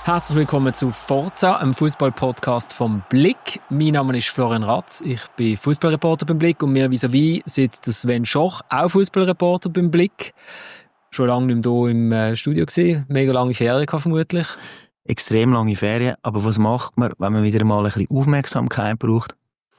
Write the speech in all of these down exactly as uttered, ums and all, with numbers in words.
Herzlich willkommen zu Forza, einem Fußball-Podcast vom Blick. Mein Name ist Florian Ratz, ich bin Fußballreporter beim Blick und mir vis-à-vis sitzt Sven Schoch, auch Fußballreporter beim Blick. Schon lange nicht mehr hier im äh, Studio gewesen, mega lange Ferien gehabt, vermutlich. Extrem lange Ferien, aber was macht man, wenn man wieder mal ein bisschen Aufmerksamkeit braucht?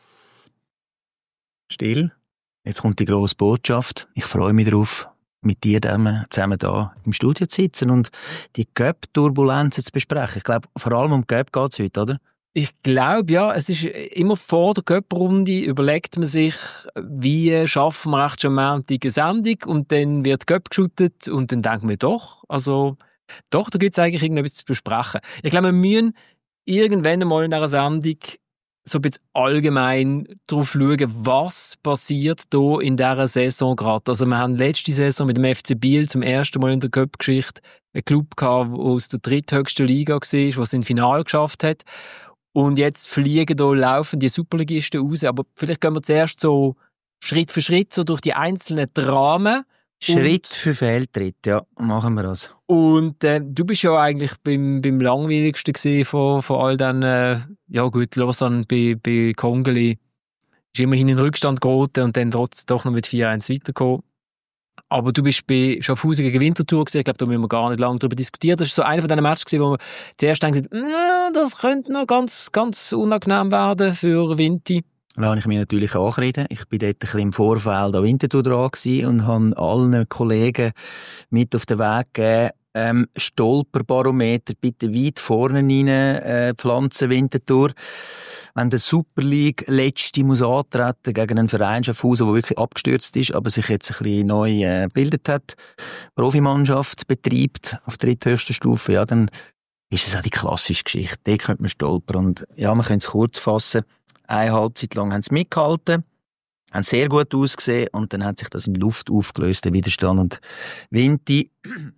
Still. Jetzt kommt die grosse Botschaft. Ich freue mich darauf, mit dir zusammen hier im Studio zu sitzen und die Cup-Turbulenzen zu besprechen. Ich glaube, vor allem um die Cup geht es heute, oder? Ich glaube, ja. Es ist immer vor der Cup-Runde überlegt man sich, wie schaffen wir echt schon am Montag eine Sendung und dann wird die Cup geschootet und dann denken wir doch, also doch, da gibt es eigentlich irgendetwas zu besprechen. Ich glaube, wir müssen irgendwann einmal in einer Sendung so ein bisschen allgemein darauf schauen, was passiert hier in dieser Saison gerade. Also wir haben letzte Saison mit dem F C Biel zum ersten Mal in der Cup-Geschichte einen Club gehabt, der aus der dritthöchsten Liga war, der es ins Finale geschafft hat. Und jetzt fliegen hier laufen die Superligisten raus. Aber vielleicht gehen wir zuerst so Schritt für Schritt so durch die einzelnen Dramen. Schritt für Fehltritt, ja, machen wir das. Und äh, du bist ja eigentlich beim, beim langweiligsten gewesen von, von all den, äh, ja gut, Lausanne bei, bei Kongeli ist immerhin in den Rückstand geraten und dann trotzdem doch noch mit vier eins weitergekommen. Aber du bist bei Schaffhausen gegen Winterthur gewesen. Ich glaube, da müssen wir gar nicht lange darüber diskutieren. Das war so einer von diesen Matches gewesen, wo man zuerst denkt, das könnte noch ganz, ganz unangenehm werden für Vinti. Da habe ich mich natürlich angereden. Ich bin dort ein bisschen im Vorfeld an Winterthur dran gewesen und habe allen Kollegen mit auf den Weg gegeben, ähm, Stolperbarometer bitte weit vorne rein, äh, pflanzen Winterthur. Wenn der Super League letzte muss antreten gegen einen Verein Schaffhausen, der wirklich abgestürzt ist, aber sich jetzt ein bisschen neu äh, gebildet hat, Profimannschaft betreibt auf dritthöchster Stufe, ja, dann ist es auch die klassische Geschichte. Da könnte man stolpern. Und ja, man kann es kurz fassen. Eine Halbzeit lang haben sie mitgehalten, haben sehr gut ausgesehen und dann hat sich das in die Luft aufgelöst, der Widerstand. Und Vinti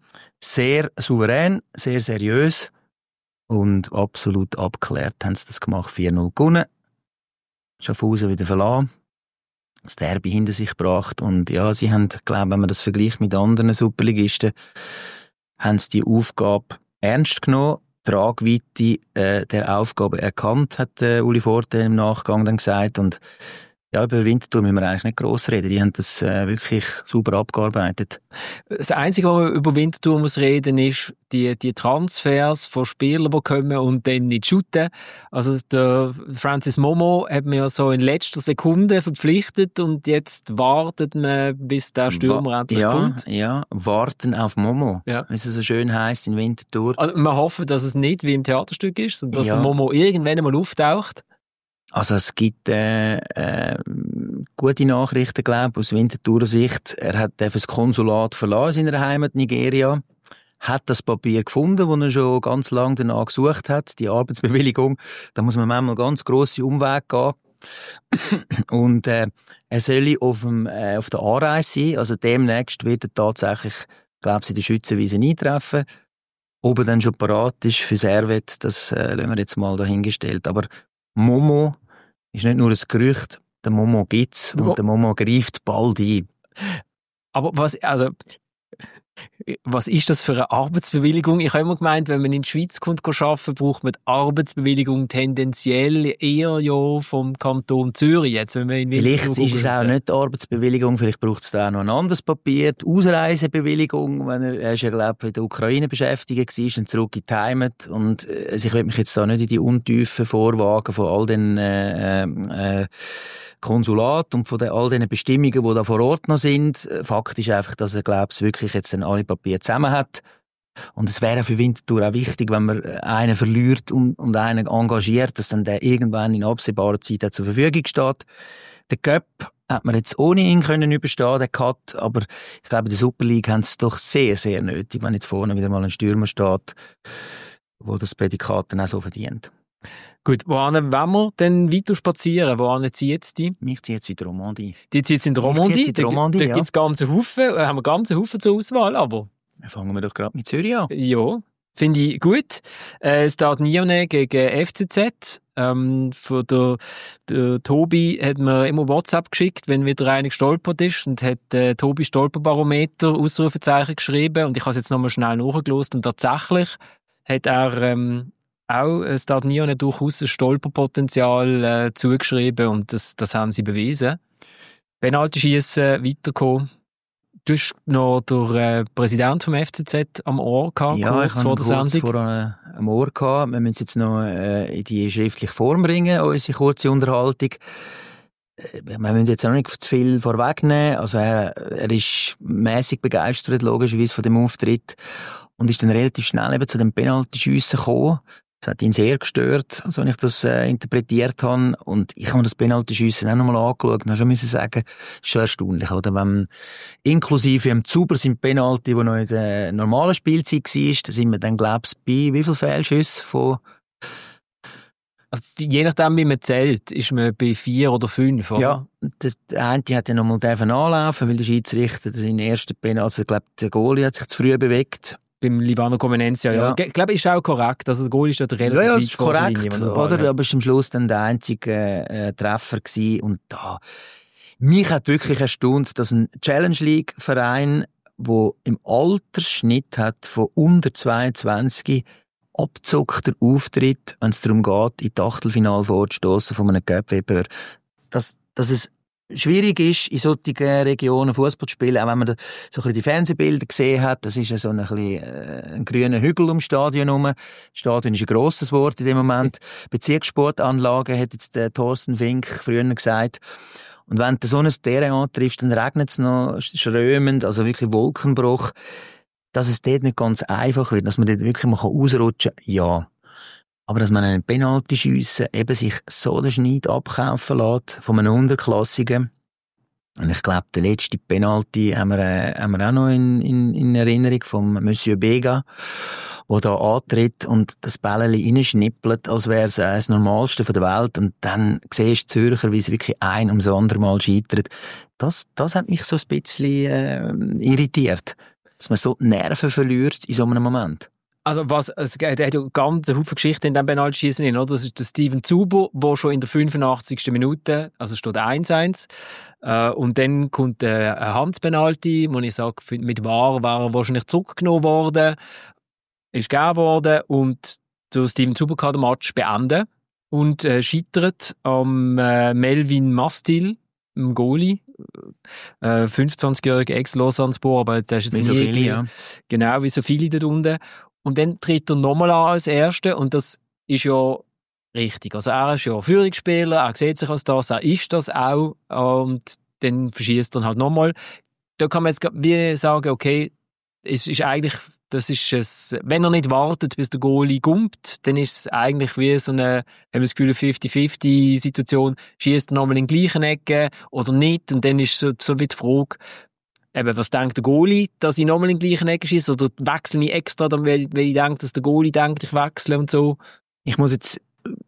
sehr souverän, sehr seriös und absolut abgeklärt haben sie das gemacht. vier null gewonnen, Schaffhausen wieder verlassen, das Derby hinter sich gebracht und ja, sie haben, glaube, wenn man das vergleicht mit anderen Superligisten, haben sie die Aufgabe ernst genommen. Tragweite äh, der Aufgabe erkannt, hat äh, Uli Forte im Nachgang dann gesagt. Und ja, über Winterthur müssen wir eigentlich nicht gross reden. Die haben das äh, wirklich super abgearbeitet. Das Einzige, was man über Winterthur muss reden, ist die, die Transfers von Spielern, die kommen und dann nicht shooten. Also der Francis Momo hat man ja so in letzter Sekunde verpflichtet und jetzt wartet man, bis der Stürmer Wa- endlich ja, kommt. Ja, warten auf Momo, ja. Wie es so schön heisst in Winterthur. Also wir hoffen, dass es nicht wie im Theaterstück ist, sondern dass ja. der Momo irgendwann einmal auftaucht. Also es gibt äh, äh, gute Nachrichten, glaube ich, aus Winterthurer Sicht. Er hat das Konsulat verlassen in seiner Heimat Nigeria, hat das Papier gefunden, das er schon ganz lange danach gesucht hat, die Arbeitsbewilligung. Da muss man manchmal ganz grosse Umwege gehen. Und äh, er soll auf, dem, äh, auf der Anreise sein, also demnächst wird er tatsächlich, glaube ich, in der Schützenwiese eintreffen. Ob er dann schon parat ist für Servet, das äh, lassen wir jetzt mal dahingestellt. Aber Momo ist nicht nur ein Gerücht, der Momo gibt's und oh. der Momo greift bald ein. Aber was, also, was ist das für eine Arbeitsbewilligung? Ich habe immer gemeint, wenn man in die Schweiz kommt, arbeiten, braucht man die Arbeitsbewilligung tendenziell eher ja vom Kanton Zürich. Jetzt, wenn man in vielleicht ist es auch nicht die Arbeitsbewilligung, vielleicht braucht es da auch noch ein anderes Papier, die Ausreisebewilligung, wenn er, er ist ja, glaube ich, in der Ukraine beschäftigt war und zurück in die Heimat. Und also ich will mich jetzt da nicht in die Untiefen vorwagen von all den äh, äh, Konsulat und von den, all den Bestimmungen, die da vor Ort noch sind. Fakt ist einfach, dass er, glaube ich, wirklich jetzt dann alle Papiere zusammen hat. Und es wäre für Winterthur auch wichtig, wenn man einen verliert und, und einen engagiert, dass dann der irgendwann in absehbarer Zeit auch zur Verfügung steht. Der Cup hat man jetzt ohne ihn können überstehen, der Cut, aber ich glaube, in der Super League haben sie es doch sehr, sehr nötig, wenn jetzt vorne wieder mal ein Stürmer steht, wo das Prädikat dann auch so verdient. Gut, wohin wollen wir denn weiter spazieren? Wohin zieht es die? Mich zieht es in die Romandie. Die zieht es in die Romandie? In die Romandie, da ja. Da gibt es ganze Haufen, äh, haben wir ganze Haufen zur Auswahl, aber... Dann fangen wir doch gerade mit Zürich an. Ja, finde ich gut. Äh, es steht Nyone gegen F C Z. Ähm, für der, der Tobi hat mir immer WhatsApp geschickt, wenn wieder einer gestolpert ist, und hat äh, Tobi Stolperbarometer Ausrufezeichen geschrieben, und ich habe es jetzt nochmal schnell nachgelost, und tatsächlich hat er ähm, auch äh, Stadnione durchaus ein Stolperpotenzial äh, zugeschrieben und das, das haben sie bewiesen. Penaltyschiessen weitergekommen. Du hast noch den äh, Präsident vom F C Z am Ohr gehabt, ja, kurz ich vor der kurz Sendung. vor äh, am Ohr gehabt. Wir müssen es jetzt noch äh, in die schriftliche Form bringen, unsere kurze Unterhaltung. Äh, wir müssen jetzt auch nicht zu viel vorwegnehmen. Also er, er ist mäßig begeistert, logischerweise, von dem Auftritt und ist dann relativ schnell eben zu dem Penaltyschiessen gekommen. Das hat ihn sehr gestört, so wie ich das äh, interpretiert habe. Und ich habe das Penaltyschiessen auch nochmal angeschaut und habe schon müssen sagen, ist schon erstaunlich, oder? Wenn, inklusive dem Zuber sind Penalty, der noch in der normalen Spielzeit war, da sind wir dann, glaube ich, bei wie viel Fehlschüsse von... Also, je nachdem, wie man zählt, ist man bei vier oder fünf, oder? Ja, der, der eine hat ja nochmal anlaufen, weil der Schiedsrichter den ersten Penalty, also ich glaube, der Goalie hat sich zu früh bewegt. Beim Livano Comenensia, ja. ja. Ich glaube, ist auch korrekt. Also, das Goal ist ja relativ ja, ja, weit das ist korrekt, Linie, oder? Ja. Aber es war am Schluss dann der einzige äh, Treffer gewesen. Und da, mich hat wirklich erstaunt, dass ein Challenge League Verein, der im Altersschnitt hat von unter zweiundzwanzig abzockter Auftritt, wenn es darum geht, in die Achtelfinale vorzustossen von einem Cup-Wettbewerb. Dass, dass es schwierig ist, in solchen Regionen Fußball zu spielen, auch wenn man da so ein bisschen die Fernsehbilder gesehen hat, das ist ja so ein, bisschen, äh, ein grüner Hügel ums Stadion herum. Das Stadion ist ein grosses Wort in dem Moment. Bezirkssportanlage, hat jetzt der Thorsten Fink früher gesagt. Und wenn du so ein Terrain antriffst, dann regnet es noch strömend, also wirklich Wolkenbruch, dass es dort nicht ganz einfach wird, dass man dort wirklich mal ausrutschen kann, ja. Aber dass man einen Penaltyschiessen eben sich so den Schneid abkaufen lässt von einem Unterklassigen. Und ich glaube, der letzte Penalty haben wir, äh, haben wir auch noch in, in, in Erinnerung vom Monsieur Bega, der da antritt und das Bällchen reinschnippelt, als wäre es äh, das Normalste der Welt. Und dann siehst du Zürcher, wie es wirklich ein ums andere Mal scheitert. Das, das hat mich so ein bisschen äh, irritiert. Dass man so die Nerven verliert in so einem Moment. Also was, es hat ja ganz Haufen Geschichten in diesem Penaltyschiessen drin, oder? Das ist der Steven Zubo, der schon in der fünfundachtzigsten Minute, also steht eins eins, äh, und dann kommt äh, ein Handpenalty, wo ich sage, mit V A R war er wahrscheinlich zurückgenommen worden, ist gegeben worden und der Steven Zubo kann den Match beenden und äh, scheitert am äh, Melvin Mastil, dem Goalie, äh, fünfundzwanzigjähriger Ex-Lausanne-Spor, aber der ist jetzt wie so viele, ja. Genau, wie so viele dort unten. Und dann tritt er nochmal an als Erster und das ist ja richtig. Also er ist ja Führungsspieler, er sieht sich als das, er ist das auch und dann verschießt er halt nochmal. Da kann man jetzt wie sagen, okay, es ist eigentlich, das ist es, wenn er nicht wartet, bis der Goalie gumpt, dann ist es eigentlich wie so eine, haben wir das Gefühl, fünfzig fünfzig Situation, schießt er nochmal in die gleichen Ecke oder nicht und dann ist so, so wie die Frage, eben, was denkt der Goalie, dass ich nochmal in die gleichen Ecke schieße oder wechsle ich extra, dann, weil, weil ich denke, dass der Goalie denkt, ich wechsle und so. Ich muss jetzt,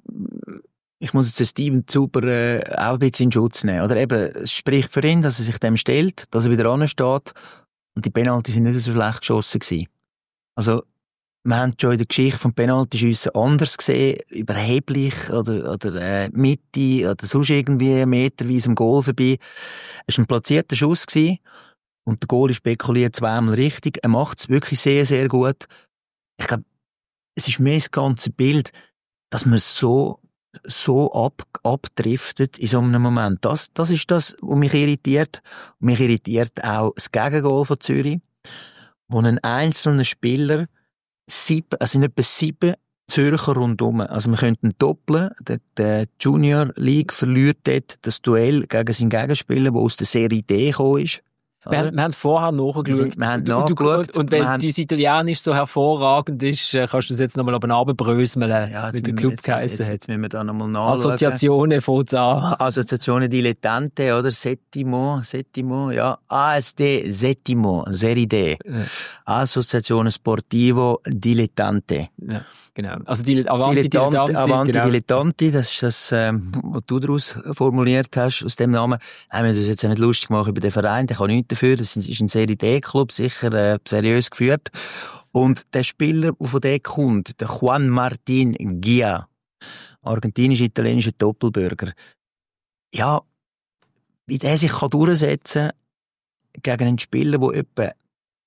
ich muss jetzt den Steven Zuber äh, auch ein bisschen in Schutz nehmen. Oder eben, es spricht für ihn, dass er sich dem stellt, dass er wieder ansteht und die Penalty sind nicht so schlecht geschossen gewesen. Also, wir haben schon in der Geschichte vom Penaltyschiessen anders gesehen, überheblich oder, oder äh, Mitte oder sonst irgendwie meterweise am Goal vorbei. Es war ein platzierter Schuss gewesen. Und der Goalie spekuliert zweimal richtig. Er macht es wirklich sehr, sehr gut. Ich glaube, es ist mehr das ganze Bild, dass man so, so ab, abdriftet in so einem Moment. Das, das ist das, was mich irritiert. Und mich irritiert auch das Gegengoal von Zürich, wo ein einzelner Spieler sieben, es sind etwa sieben Zürcher rundum. Also wir könnten doppeln. Der, der Junior League verliert dort das Duell gegen seinen Gegenspieler, der aus der Serie D gekommen ist. Wir haben, wir haben vorher nachgeschaut. Wir haben und, nachgeschaut. Und, und weil dein Italienisch so hervorragend ist, kannst du es jetzt nochmal oben runterbröseln, ja, wie der Club jetzt, geheissen jetzt, hat. Jetzt müssen wir da nochmal nachschauen. Assoziazione fängt an. Assoziazione Dilettante, oder? Settimo, Settimo, ja. A S D Settimo, Serie D. Ja. Associazione Sportivo Dilettante. Ja, genau. Also die Avanti Dilettanti. Avanti genau. Dilettanti, das ist das, ähm, was du daraus formuliert hast, aus dem Namen. Haben wir das jetzt nicht lustig gemacht über den Verein, der kann nichts dafür, das ist ein Serie D-Club, sicher äh, seriös geführt. Und der Spieler, der von dort kommt, der Juan Martín Guia, argentinisch-italienischer Doppelbürger, ja, wie der sich kann durchsetzen gegen einen Spieler, der etwa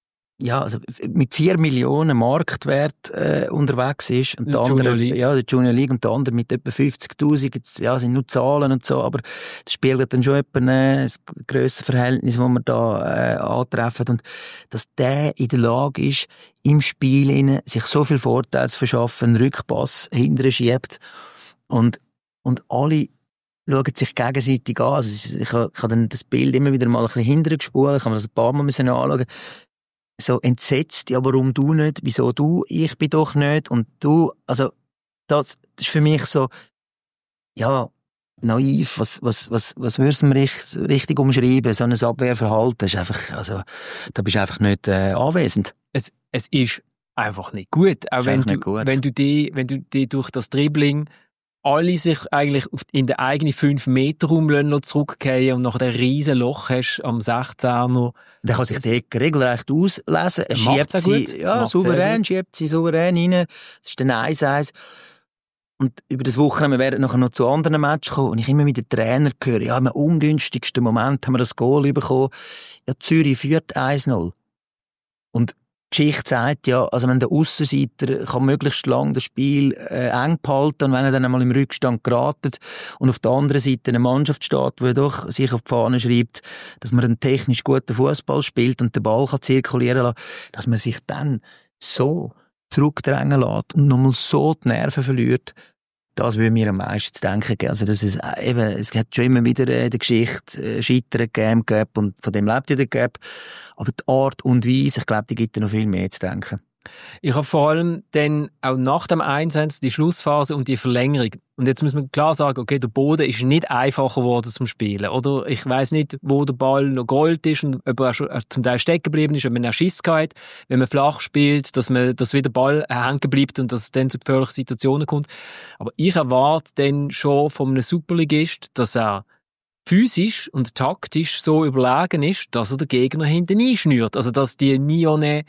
ja, also mit vier Millionen Marktwert äh, unterwegs ist und der andere, ja, der Junior League und der andere mit etwa fünfzigtausend, jetzt, ja, sind nur Zahlen und so, aber das spiegelt dann schon etwa ein grosses Verhältnis, das wir da äh, antreffen und dass der in der Lage ist, im Spiel innen sich so viel Vorteile zu verschaffen, einen Rückpass hinterher schiebt und, und alle schauen sich gegenseitig an. Also ich habe dann das Bild immer wieder mal ein bisschen hinterher gespult, ich habe mir das ein paar Mal müssen anschauen. So entsetzt, ja, warum du nicht, wieso du, ich bin doch nicht und du, also das, das ist für mich so, ja, naiv, was, was, was, was würdest du mir richtig, richtig umschreiben, so ein Abwehrverhalten, das ist einfach, also, da bist du einfach nicht äh, anwesend. Es, es ist einfach nicht gut, auch wenn du, gut. wenn du die, wenn du die durch das Dribbling alle sich eigentlich in den eigenen fünf Meter Raum zurückgehen und nach einem riesen Loch hast am sechzehner. Der kann sich die Ecke regelrecht auslesen. Er schiebt sie, ja, macht's souverän, schiebt sie souverän rein. Das ist dann eins eins. Und über das Wochenende, wir werden nachher noch zu anderen Matches kommen, und ich immer mit dem Trainer höre, ja, im ungünstigsten Moment haben wir das Goal bekommen. Ja, Zürich führt eins null. Und die Geschichte sagt ja, also wenn der Aussenseiter kann möglichst lang das Spiel äh, eng behalten und wenn er dann einmal im Rückstand geratet und auf der anderen Seite eine Mannschaft steht, die doch sich auf die Fahne schreibt, dass man einen technisch guten Fußball spielt und den Ball kann zirkulieren lassen, dass man sich dann so zurückdrängen lässt und nochmal so die Nerven verliert, das würde mir am meisten zu denken geben. Also das ist eben, es hat schon immer wieder in der Geschichte äh, Scheitern gegeben, Gap, und von dem lebt ja der Gap. Aber die Art und Weise, ich glaube, die gibt noch viel mehr zu denken. Ich habe vor allem dann auch nach dem Einsatz die Schlussphase und die Verlängerung. Und jetzt muss man klar sagen, okay, der Boden ist nicht einfacher geworden zum Spielen. Oder ich weiss nicht, wo der Ball noch gerollt ist und ob er schon zum Teil stecken geblieben ist, ob man einen Schiss gehabt hat, wenn man flach spielt, dass man, dass wieder der Ball hängen bleibt und dass es dann zu gefährlichen Situationen kommt. Aber ich erwarte dann schon von einem Superligist, dass er physisch und taktisch so überlegen ist, dass er den Gegner hinten einschnürt. Also, dass die Nione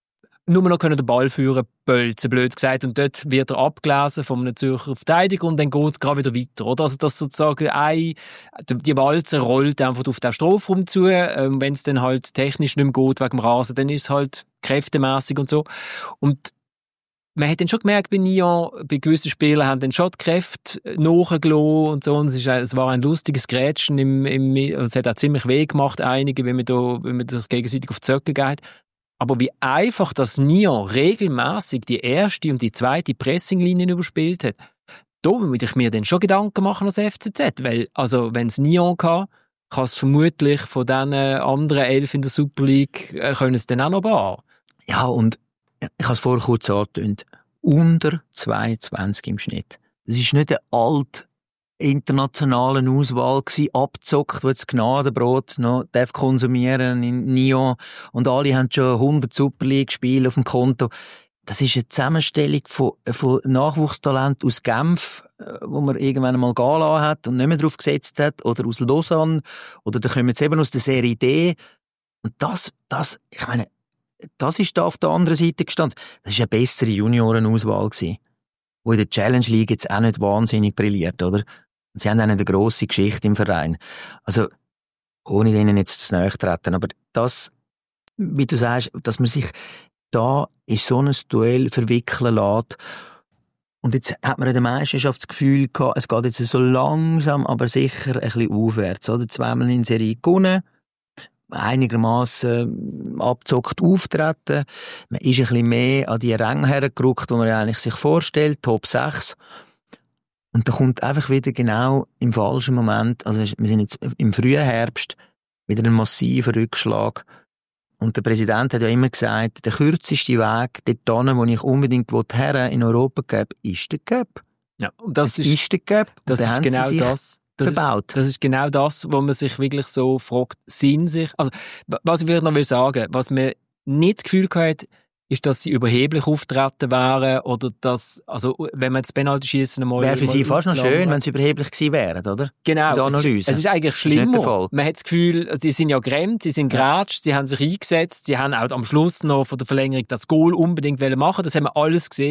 nur noch den Ball führen, bölzen, blöd gesagt. Und dort wird er abgelesen von einem Zürcher Verteidiger und dann geht es gerade wieder weiter. Oder? Also, dass sozusagen ein, die Walze rollt einfach auf den Strafraum zu. Ähm, wenn es dann halt technisch nicht mehr geht wegen dem Rasen, dann ist es halt kräftemässig und so. Und man hat dann schon gemerkt, bei Nyon, bei gewissen Spielern haben dann schon die Kräfte nachgelassen und so. Und es, ist, es war ein lustiges Grätschen. Im, im, es hat auch ziemlich weh gemacht, einige, wenn man, da, wenn man das gegenseitig auf die Zöcke geht. Aber wie einfach das Nyon regelmäßig die erste und die zweite Pressinglinien überspielt hat, da würde ich mir dann schon Gedanken machen als F C Z. Weil, also, wenn es Nyon kann, kann es vermutlich von diesen anderen elf in der Super League, äh, können es dann auch noch bar. Ja, und ich habe es vorher kurz angetönt, unter zweiundzwanzig im Schnitt. Das ist nicht eine alte internationalen Auswahl gewesen, abgezockt, die jetzt Gnadenbrot noch darf konsumieren in Nyon, und alle haben schon hundert Super League-Spiele auf dem Konto. Das ist eine Zusammenstellung von, von Nachwuchstalent aus Genf, wo man irgendwann einmal gehen lassen hat und nicht mehr drauf gesetzt hat, oder aus Lausanne, oder da kommen jetzt eben aus der Serie D. Und das, das, ich meine, das ist da auf der anderen Seite gestanden. Das ist eine bessere Juniorenauswahl gewesen, die in der Challenge League jetzt auch nicht wahnsinnig brilliert, oder? Und sie haben auch eine grosse Geschichte im Verein. Also, ohne denen jetzt zu nahe treten, aber das, wie du sagst, dass man sich da in so ein Duell verwickeln lässt. Und jetzt hat man in der Meisterschaft das Gefühl gehabt, es geht jetzt so langsam, aber sicher ein bisschen aufwärts, oder? Zweimal in Serie gewonnen, einigermaßen abzockt auftreten. Man ist ein bisschen mehr an die Ränge hergerückt, die man eigentlich sich vorstellt, Top sechs. Und da kommt einfach wieder genau im falschen Moment, also wir sind jetzt im frühen Herbst, wieder ein massiver Rückschlag. Und der Präsident hat ja immer gesagt, der kürzeste Weg dorthin, wo ich unbedingt her in Europa gebe, ist der Cup. Ja, und das es ist, ist der Cup. Das ist genau das. Das verbaut. Ist, das ist genau das, wo man sich wirklich so fragt, sind sich, also, was ich wirklich noch will sagen, was man nicht das Gefühl hat, ist, dass sie überheblich auftreten wären, oder dass, also, wenn man das Penalty-Schiessen einmal... Wäre für sie fast noch schön, wenn sie überheblich gewesen wären, oder? Genau. Es ist, es ist eigentlich schlimmer. Ist man hat das Gefühl, sie sind ja gerannt, sie sind ja. geratscht, sie haben sich eingesetzt, sie haben auch am Schluss noch von der Verlängerung das Goal unbedingt machen. Das haben wir alles gesehen.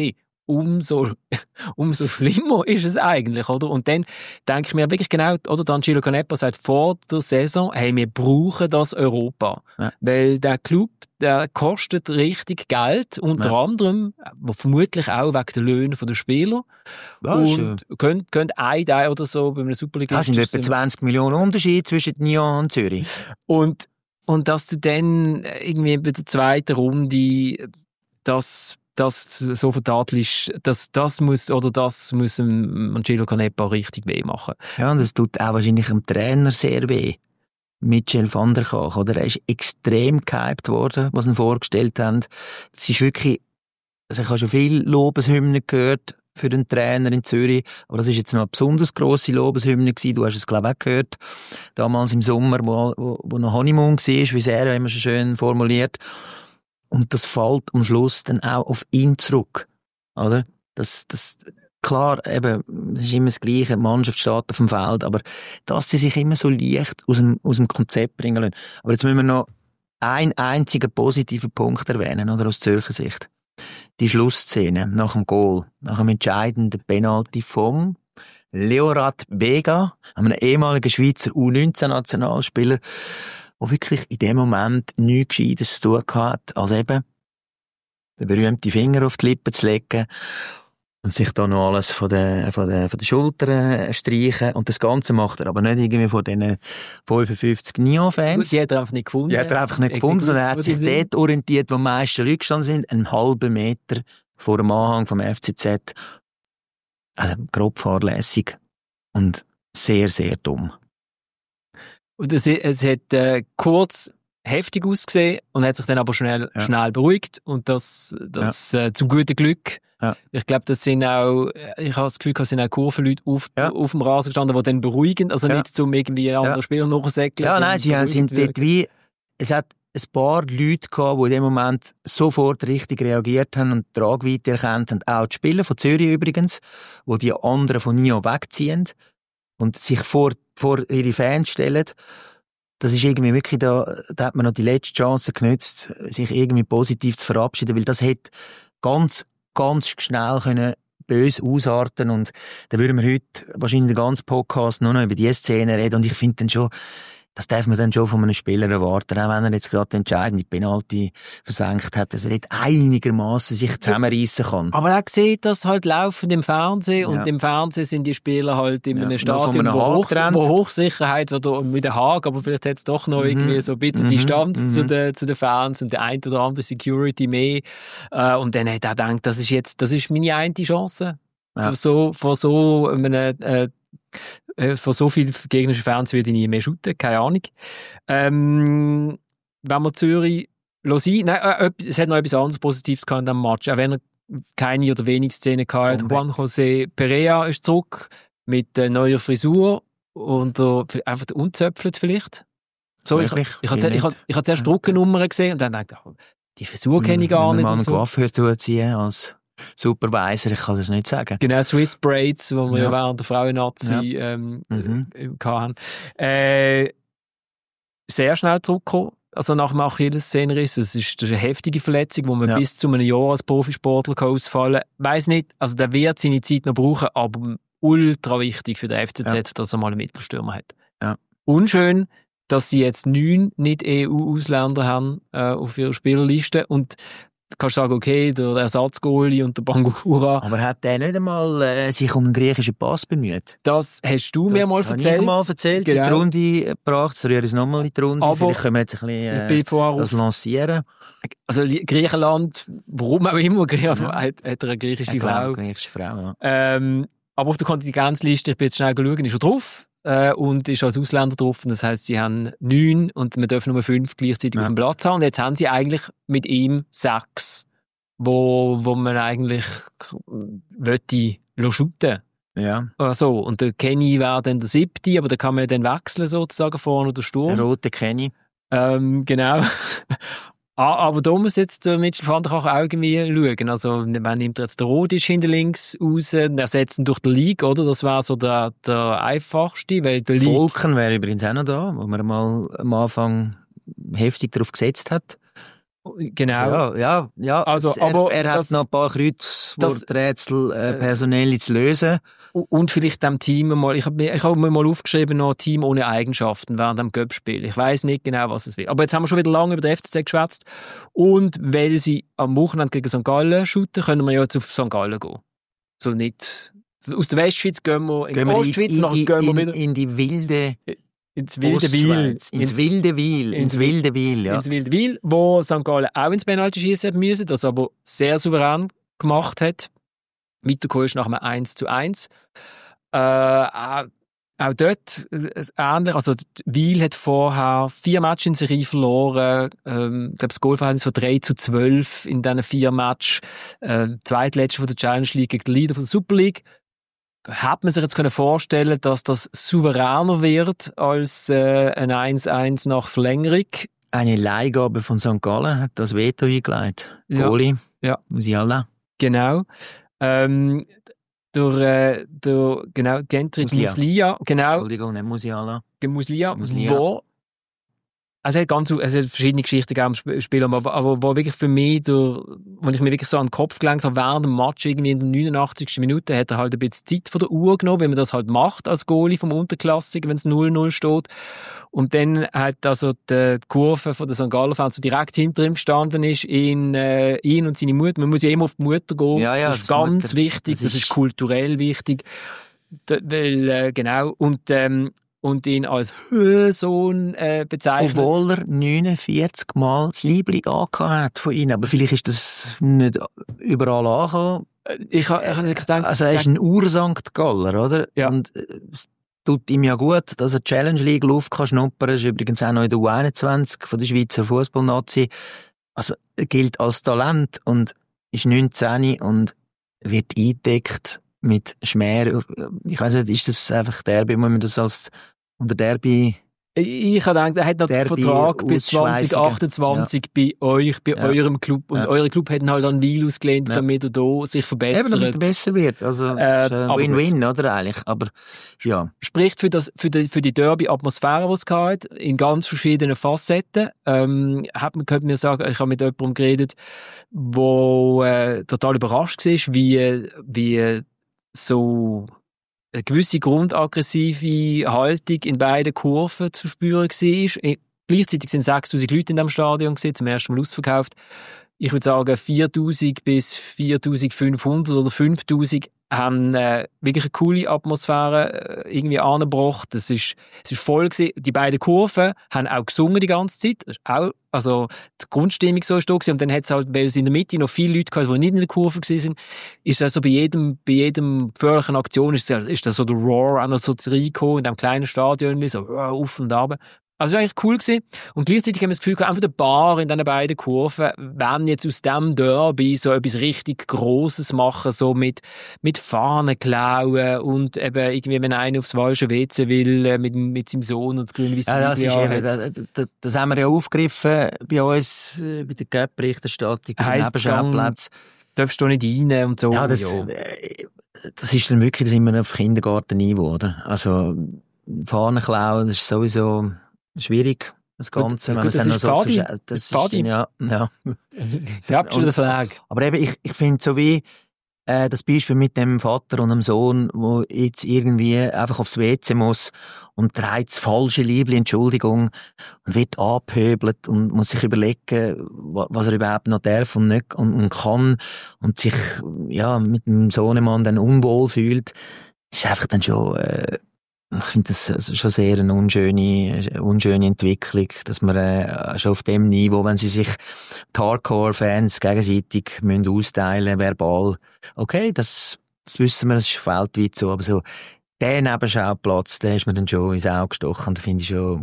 umso, umso schlimmer ist es eigentlich, oder? Und dann denke ich mir wirklich genau, oder? Danilo Canepa sagt vor der Saison, hey, wir brauchen das Europa. Ja. Weil der Club, der kostet richtig Geld, unter ja. anderem, vermutlich auch wegen der Löhne der Spieler. Ja, und könnt, könnt ein Teil oder so bei einem Superligisten. Das sind etwa zwanzig Millionen Unterschied zwischen Nyon und Zürich. Und, und dass du dann irgendwie bei der zweiten Runde das das so vertadelst, dass das muss, oder das muss Danilo Canepa richtig weh machen. Ja, und das tut auch wahrscheinlich dem Trainer sehr weh. Michel van der Kach, oder? Er ist extrem gehypt worden, was ihn vorgestellt haben. Es ist wirklich, also ich habe schon viel Lobeshymnen gehört für den Trainer in Zürich, aber das ist jetzt noch eine besonders grosse Lobeshymne gewesen. Du hast es, glaube ich, auch gehört. Damals im Sommer, wo, wo, wo noch Honeymoon war, wie es er immer so schön formuliert. Und das fällt am Schluss dann auch auf ihn zurück, oder? Das, das, klar, eben, das ist immer das Gleiche, die Mannschaft steht auf dem Feld, aber dass sie sich immer so leicht aus dem, aus dem Konzept bringen lassen. Aber jetzt müssen wir noch einen einzigen positiven Punkt erwähnen, oder, aus Zürcher Sicht. Die Schlussszene nach dem Goal, nach dem entscheidenden Penalty vom Leorad Bega, einem ehemaligen Schweizer U neunzehn Nationalspieler, der wirklich in dem Moment nichts Gescheites zu tun hat, als eben den berühmten Finger auf die Lippen zu legen und sich da noch alles von den, von den, von den Schultern streichen. Und das Ganze macht er aber nicht irgendwie von diesen fünfundfünfzig Nyon-Fans. Die hat er einfach nicht gefunden. Die hat er einfach nicht gefunden, sondern er hat sich dort orientiert, wo die meisten Leute gestanden sind, einen halben Meter vor dem Anhang vom F C Z. Also grob fahrlässig und sehr, sehr dumm. Und es, es hat äh, kurz heftig ausgesehen und hat sich dann aber schnell, ja. schnell beruhigt. Und das, das ja. äh, zum guten Glück. Ja. Ich glaube, das sind auch, ich habe das Gefühl, es sind auch Kurvenleute auf, ja. auf dem Rasen gestanden, die dann beruhigen, also ja. nicht zum irgendwie anderen ja. Spieler nachsäckeln. Ja, nein, sie sind dort wie, es hat ein paar Leute gehabt, die in dem Moment sofort richtig reagiert haben und die Tragweite erkannt haben. Auch die Spieler von Zürich übrigens, die die anderen von Nyon wegziehen und sich vor, vor ihre Fans stellen. Das ist irgendwie wirklich da, da hat man noch die letzte Chance genutzt, sich irgendwie positiv zu verabschieden, weil das hätte ganz, ganz schnell können böse ausarten und da würden wir heute wahrscheinlich den ganzen Podcast nur noch über diese Szene reden und ich finde dann schon, das darf man dann schon von einem Spieler erwarten, auch wenn er jetzt gerade entscheidende Penalty versenkt hat, dass er nicht einigermaßen sich zusammenreissen kann. Aber er sieht das halt laufend im Fernsehen und ja. im Fernsehen sind die Spieler halt in ja. einem Stadion, einem wo, Hoch, wo Hochsicherheit oder mit dem Haag, aber vielleicht hat es doch noch mhm. irgendwie so ein bisschen mhm. Distanz mhm. zu den, zu den Fans und der ein oder andere Security mehr. Äh, und dann hat er gedacht, das ist jetzt, das ist meine eine Chance. Ja. Von so, von so einem, äh, von so vielen gegnerischen Fans würde ich nie mehr shooten, keine Ahnung. Ähm, wenn wir Zürich sein, nein, äh, es hat noch etwas anderes Positives gehabt in diesem Match, auch wenn er keine oder wenig Szenen gehabt hat. Juan José Perea ist zurück mit äh, neuer Frisur und äh, einfach unzöpfelt vielleicht. So, ich, ich, ich, ich, ich, ich habe zuerst Druckennummern gesehen und dann dachte ich, die Frisur kenne ich gar nicht. Wenn man mal einen so. Coiffeur zuziehen als Supervisor, ich kann das nicht sagen. Genau, Swiss Braids, die wir ja während der Frauen-Nazi ja. ähm, mhm. hatten. Äh, sehr schnell zurückgekommen, also nach dem Achillessehnenriss. Das ist, das ist eine heftige Verletzung, wo man ja. bis zu einem Jahr als Profisportler ausfallen kann. Weiss nicht, also der wird seine Zeit noch brauchen, aber ultra wichtig für den F C Z, ja. dass er mal einen Mittelstürmer hat. Ja. Unschön, dass sie jetzt neun Nicht-E U-Ausländer haben äh, auf ihrer Spielerliste und du kannst sagen, okay, der Ersatzgoalie und der Bangura. Aber hat der nicht einmal äh, sich um einen griechischen Pass bemüht? Das hast du das mir mal erzählt. Das habe ich mal erzählt, genau. In die Runde gebracht. Das rühren wir nochmal in die Runde. Aber vielleicht können wir jetzt ein bisschen äh, das lancieren. Also Griechenland, warum auch immer, Griechenland, ja. hat, hat er eine griechische eine Frau. griechische Frau, ja. Ähm, aber auf der Kontingenzliste, ich bin jetzt schnell schauen, ist er drauf. Äh, und ist als Ausländer drauf. Das heisst, sie haben neun und wir dürfen nur fünf gleichzeitig ja. auf dem Platz haben. Und jetzt haben sie eigentlich mit ihm sechs, wo, wo man eigentlich wollte shooten. Ja. Also, und der Kenny wäre dann der siebte, aber da kann man dann wechseln sozusagen vorne oder Sturm. Der rote Kenny. Ähm, genau. Aber da muss jetzt der Mitchell van der Kach auch irgendwie schauen. Also, man nimmt jetzt den Rodisch hinter links raus, ersetzt ihn durch den League, oder? Das wäre so der, der einfachste, weil der League... Volken wäre übrigens auch noch da, wo man mal am Anfang heftig darauf gesetzt hat. Genau. Also, ja, ja, ja. Also, er, aber er hat das, noch ein paar Kreuzworträtsel äh, personell zu lösen. Und vielleicht dem Team mal, ich habe mir, ich hab mir mal aufgeschrieben, noch Team ohne Eigenschaften während dem Göpp-Spiel. Ich weiss nicht genau, was es will. Aber jetzt haben wir schon wieder lange über den F C Z geschwätzt. Und weil sie am Wochenende gegen Sankt Gallen shooten, können wir ja jetzt auf Sankt Gallen gehen. So nicht, aus der Westschweiz gehen wir in die Ostschweiz, in, nachher in, gehen wir in, wieder in die wilde ins wilde Wil. Ins, ins wilde Wil. Ins wilde Wil, ja. Ins wilde Wil, wo Sankt Gallen auch ins Penalty-Schiessen müssen, das aber sehr souverän gemacht hat. Weitergekommen ist nach einem eins zu eins. Äh, auch, auch dort ähnlich. Also, Wil hat vorher vier Matches in Serie verloren. Ähm, ich glaube, das Goalverhältnis von drei zu zwölf in diesen vier Matches. Äh, zweitletzte von der Challenge League gegen den Leader von der Super League. Hat man sich jetzt können vorstellen, dass das souveräner wird als äh, ein eins eins nach Verlängerung? Eine Leihgabe von Sankt Gallen hat das Veto eingeleitet. Ja. Goalie, ja. Musiala. Genau. Ähm, durch, äh, durch, genau, Gentrit Muslia. Muslia, genau. Entschuldigung, nicht Musiala. Muslia, Muslia. wo, also es hat ganz, es hat verschiedene Geschichten gegeben im Spiel, aber, aber wo wirklich für mich, durch, wo ich mir wirklich so an den Kopf gelenkt habe, während dem Match, irgendwie in der neunundachtzigsten Minute, hat er halt ein bisschen Zeit von der Uhr genommen, wie man das halt macht als Goalie vom Unterklassiker, wenn es null null steht. Und dann hat also die Kurve von der Sankt Gallen-Fans, die direkt hinter ihm gestanden ist, ihn, äh, ihn und seine Mutter. Man muss ja immer auf die Mutter gehen. Ja, ja, das ist das ganz Mutter, wichtig, das, das ist, ist kulturell wichtig. Da, weil, äh, genau, und, ähm, und ihn als Höhensohn äh, bezeichnet. Obwohl er neunundvierzig Mal das Liebling angehabt hat von ihnen. Aber vielleicht ist das nicht überall angekommen. Ich habe gedacht... Also er ist ein Ur-Sankt Galler, oder? Ja. Und es tut ihm ja gut, dass er Challenge League Luft kann schnuppern. Ist übrigens auch noch in der U einundzwanzig von der Schweizer Fußballnazi. Also er gilt als Talent und ist neunzehn und wird eingedeckt mit Schmäh. Ich weiss nicht, ist das einfach Derby, muss man das als unter Derby... Ich habe gedacht, er hat noch den Vertrag bis zwanzig achtundzwanzig ja. bei euch, bei ja. eurem Club. Und ja. euer Club hat ihn halt an Wil ausgelehnt, ja. damit er da sich verbessert. Eben, damit er besser wird. Also, äh, ist ein Win-Win, oder eigentlich? Aber, ja. Spricht für das, für die, für die Derby-Atmosphäre, die es gehabt hat, in ganz verschiedenen Facetten. Ähm, hat man, könnte mir sagen, ich habe mit jemandem geredet, der äh, total überrascht war, wie, wie so, eine gewisse grundaggressive Haltung in beiden Kurven zu spüren war. Gleichzeitig sind sechstausend Leute in diesem Stadion gewesen, zum ersten Mal ausverkauft. Ich würde sagen, viertausend bis viertausendfünfhundert oder fünftausend haben äh, wirklich eine coole Atmosphäre äh, irgendwie angebracht. Es ist, es ist voll gewesen. Die beiden Kurven haben auch gesungen die ganze Zeit. Das ist auch, also die Grundstimmung so ist da gewesen. Und dann hat es halt, weil es in der Mitte noch viele Leute gehabt, die nicht in der Kurve gewesen sind, ist das so bei jedem, bei jedem gefährlichen Aktion ist, ist das so der Roar auch noch so reingekommen in diesem kleinen Stadion, so uh, auf und runter. Also, das war eigentlich cool gewesen. Und gleichzeitig haben wir das Gefühl, einfach der Bar in diesen beiden Kurven, wenn jetzt aus dem Derby so etwas richtig Grosses machen, so mit, mit Fahnen klauen und eben irgendwie, wenn einer aufs falsche W C will, mit, mit seinem Sohn und das grün-weiße ja, das ist eben, das, das, das haben wir ja aufgegriffen bei uns, bei der Cup-Berichterstattung, bei den Nebenschauplätzen. Darfst du nicht rein und so. Ja, das, ja. das ist dann wirklich, das sind wir auf Kindergartenniveau, oder? Also, Fahnen klauen, das ist sowieso schwierig, das Ganze. Gut, gut, das, ist so Fadi. Zu, das ist dann, ja, ja. Capture the flag. Aber eben, ich, ich finde so wie äh, das Beispiel mit dem Vater und dem Sohn, wo jetzt irgendwie einfach aufs W C muss und trägt das falsche Liebli, Entschuldigung, und wird angepöbelt und muss sich überlegen, was er überhaupt noch darf und nicht und, und kann und sich ja mit dem Sohnemann dann unwohl fühlt. Das ist einfach dann schon... Äh, Ich finde das schon sehr eine unschöne, unschöne Entwicklung, dass man äh, schon auf dem Niveau, wenn sie sich die Hardcore-Fans gegenseitig müssen austeilen, verbal, okay, das, das wissen wir, das ist weltweit so, aber so der Nebenschauplatz, der ist mir dann schon ins Auge gestochen, da finde ich schon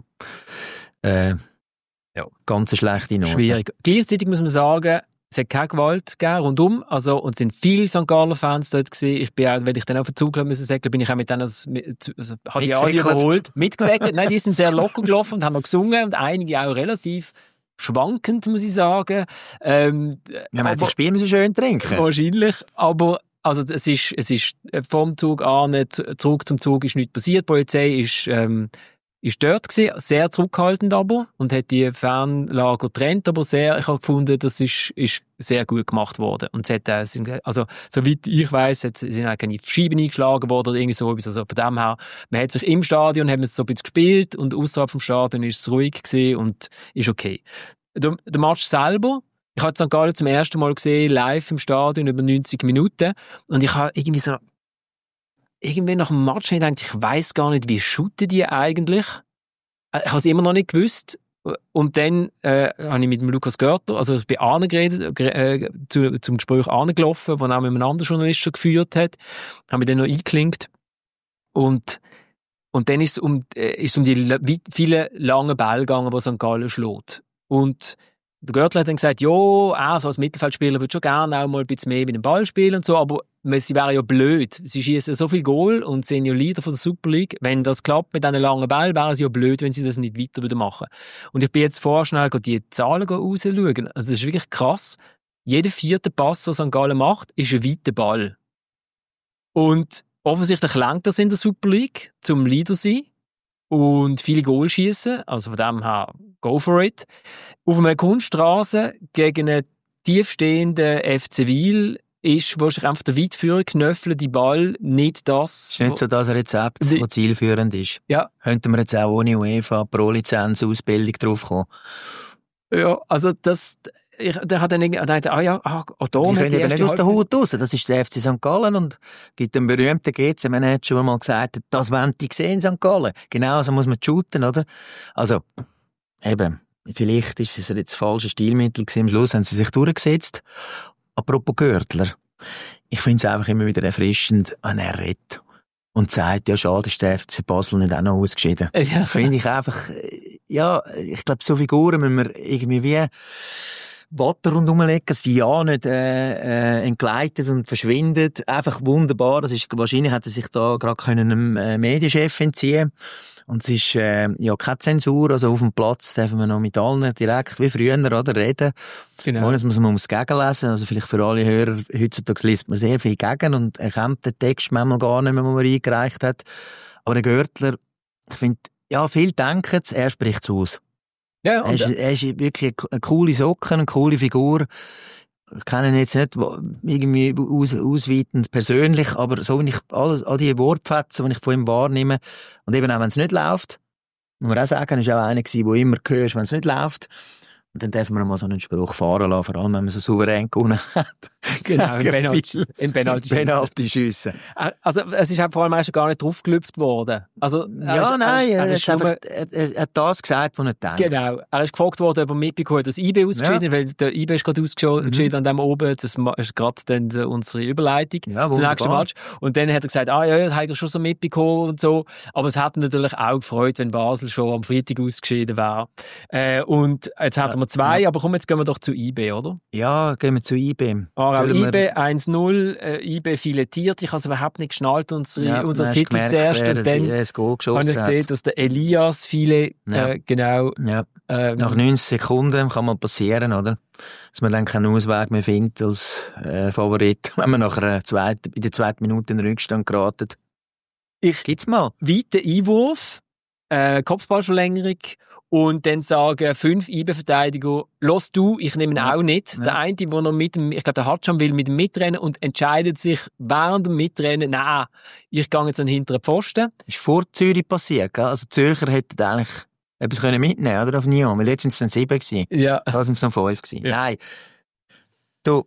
äh, ja, ganz eine schlechte Note. Schwierig. Gleichzeitig muss man sagen, es hat keine Gewalt gegeben, rundum, also, und es sind viele Sankt Gallen-Fans dort gewesen. Ich bin auch, wenn ich dann auf den Zug müssen säckeln, bin ich auch mit denen, also, also habe ich alle überholt, mitgesäckelt. Nein, die sind sehr locker gelaufen und haben noch gesungen und einige auch relativ schwankend, muss ich sagen. Ähm, ja, man hat sich Spiel so schön trinken. Wahrscheinlich, aber, also, es ist, es ist vom Zug an, zurück zum Zug ist nichts passiert. Die Polizei ist, ähm, ist dort gewesen, sehr zurückhaltend aber, und hat die Fanlager getrennt, aber sehr, ich habe gefunden, das ist, ist sehr gut gemacht worden. Und es hat, äh, sind, also, soweit ich weiss, hat, sind auch keine Scheiben eingeschlagen worden oder irgendwie so etwas. Also von dem her, man hat sich im Stadion, hat man so ein bisschen gespielt und außerhalb vom Stadion ist es ruhig gewesen und ist okay. Der, der Match selber, ich habe Sankt Gallen zum ersten Mal gesehen, live im Stadion, über neunzig Minuten. Und ich habe irgendwie so, irgendwie nach dem Match gedacht, ich weiss gar nicht, wie shooten die eigentlich. Ich habe es immer noch nicht gewusst. Und dann äh, habe ich mit dem Lukas Görtler, also ich bin Arne geredet, äh, zu, zum Gespräch angelaufen, das auch mit einem anderen Journalist schon geführt hat. Habe mich dann noch eingeklinkt. Und, und dann ist es um, äh, ist es um die vielen langen Bälle gegangen, die Sankt Gallen schlägt. Und der Görtler hat dann gesagt, ja, er so als Mittelfeldspieler würde schon gerne auch mal ein bisschen mehr mit dem Ball spielen und so, aber sie wären ja blöd. Sie schießen so viel Goal und sind ja Leader von der Super League. Wenn das klappt mit diesen langen Ball, wären sie ja blöd, wenn sie das nicht weiter machen würden. Und ich bin jetzt vorher schnell die Zahlen rausschauen. Also das ist wirklich krass. Jeder vierte Pass, den Sankt Gallen macht, ist ein weiter Ball. Und offensichtlich lenkt das in der Super League, zum Leader sein. Und viele Goal schießen, also von dem her, go for it. Auf einer Kunststraße gegen einen tiefstehenden F C Wil ist wahrscheinlich einfach der weitführende knöffelnde Ball nicht das. Das ist nicht so das Rezept, das zielführend ist. Ja. Könnten wir jetzt auch ohne UEFA Pro-Lizenz Ausbildung draufkommen? Ja, also das, ich, der hat dann irgendwie gedacht, ah ja, ah, oh, da die hat können die eben nicht aus der Haut raus. Das ist der F C Sankt Gallen und gibt einen berühmten G C-Manager, der mal gesagt hat, das wollen die sehen, Sankt Gallen. Genau so muss man shooten, oder? Also, eben, vielleicht ist es jetzt das falsche Stilmittel gewesen. Am Schluss haben sie sich durchgesetzt. Apropos Görtler. Ich finde es einfach immer wieder erfrischend, wenn er redet und sagt, ja, schade, ist der F C Basel nicht auch noch ausgeschieden. Ja. Das finde ich einfach, ja, ich glaube, so Figuren müssen wir irgendwie wie Watte rundherum legen, dass sie ja nicht äh, äh, entgleitet und verschwindet. Einfach wunderbar. Das ist, wahrscheinlich hätte sich da gerade können einem äh, Medienchef entziehen. Und es ist äh, ja keine Zensur. Also auf dem Platz dürfen wir noch mit allen direkt wie früher oder reden. Genau. Ohne dass man ums Gegenlesen. Also vielleicht für alle Hörer, heutzutage liest man sehr viel gegen und erkennt den Text manchmal gar nicht mehr, den man eingereicht hat. Aber der Görtler, ich finde, ja, viel denken es, er spricht es aus. Ja, er, ist, er ist wirklich eine coole Socke, eine coole Figur. Ich kenne ihn jetzt nicht irgendwie aus, ausweitend persönlich, aber so wie ich all, all die Wortfetzen, die ich von ihm wahrnehme, und eben auch wenn es nicht läuft, muss man auch sagen, er war auch einer gewesen, der immer hörst, wenn es nicht läuft. Und dann dürfen wir mal so einen Spruch fahren lassen, vor allem wenn man so souverän gewonnen hat. Genau, im Penalty, im Penalty, Penalty schiessen. Also es ist vor allem meistens gar nicht draufgelüpft worden. Also, ja, ist, nein, er, er, ist einfach, er, er hat das gesagt, was er denkt. Genau, er ist gefragt worden, ob er mitbekommen hat, dass I B ausgeschieden ist, ja. Weil der I B ist gerade ausgeschieden mhm. an dem oben, das ist gerade dann unsere Überleitung ja, zum nächsten Match. Und dann hat er gesagt, ah ja, das hat er schon so mitbekommen und so, aber es hat ihn natürlich auch gefreut, wenn Basel schon am Freitag ausgeschieden wäre. Äh, und jetzt hatten wir zwei, ja. aber komm, jetzt gehen wir doch zu I B, oder? Ja, gehen wir zu I B. Ah, I B eins null, äh, I B filetiert. Ich habe es überhaupt nicht geschnallt, unsere, ja, unser Titel gemerkt, zuerst. Und dann habe ich gesehen, dass der Elias viele, ja. äh, genau. Ja. Ähm, Nach neunzig Sekunden kann mal passieren, oder? Dass man dann keinen Ausweg mehr findet als äh, Favorit, wenn man nach einer zweiten, in der zweiten Minute in den Rückstand geraten. Ich Gibt's mal. Weiter Einwurf, äh, Kopfballverlängerung. Und dann sagen fünf I B-Verteidiger, los du, ich nehme ihn ja. auch nicht. Ja. Der eine, der noch mit dem, ich glaube, der Hatscham will mit dem mitrennen und entscheidet sich während dem Mitrennen, nein, ich gehe jetzt an den hinteren Pfosten. Das ist vor Zürich passiert, gell? Also Zürcher hätten eigentlich etwas können mitnehmen, oder? Auf Nyon. Weil jetzt sind es dann sieben gewesen. Ja. Da sind es dann fünf gewesen. Ja. Nein. Du,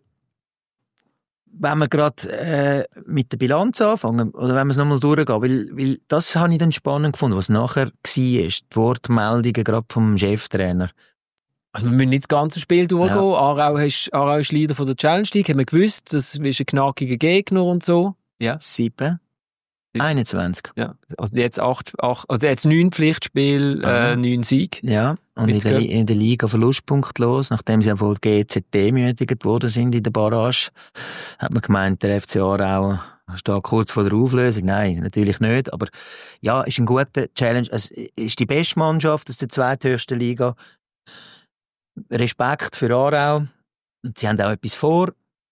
wenn wir gerade äh, mit der Bilanz anfangen, oder wenn wir es nochmal durchgehen, weil, weil das habe ich dann spannend gefunden, was nachher war, die Wortmeldungen gerade vom Cheftrainer. Also wir müssen nicht das ganze Spiel durchgehen. Ja. Aarau ist, Aarau ist Leader von der Challenge League, haben wir gewusst, das ist ein knackiger Gegner und so. Ja. Sieben. einundzwanzig. Ja, also jetzt acht, acht, also jetzt neun Pflichtspiel, äh, neun Sieg. Ja, und in der, in der Liga verlustpunktlos, nachdem sie von G Z T mütigt worden sind in der Barrage, hat man gemeint, der F C Aarau steht kurz vor der Auflösung. Nein, natürlich nicht, aber ja, ist ein guter Challenge. Es ist die beste Mannschaft aus der zweithöchsten Liga. Respekt für Aarau. Sie haben auch etwas vor.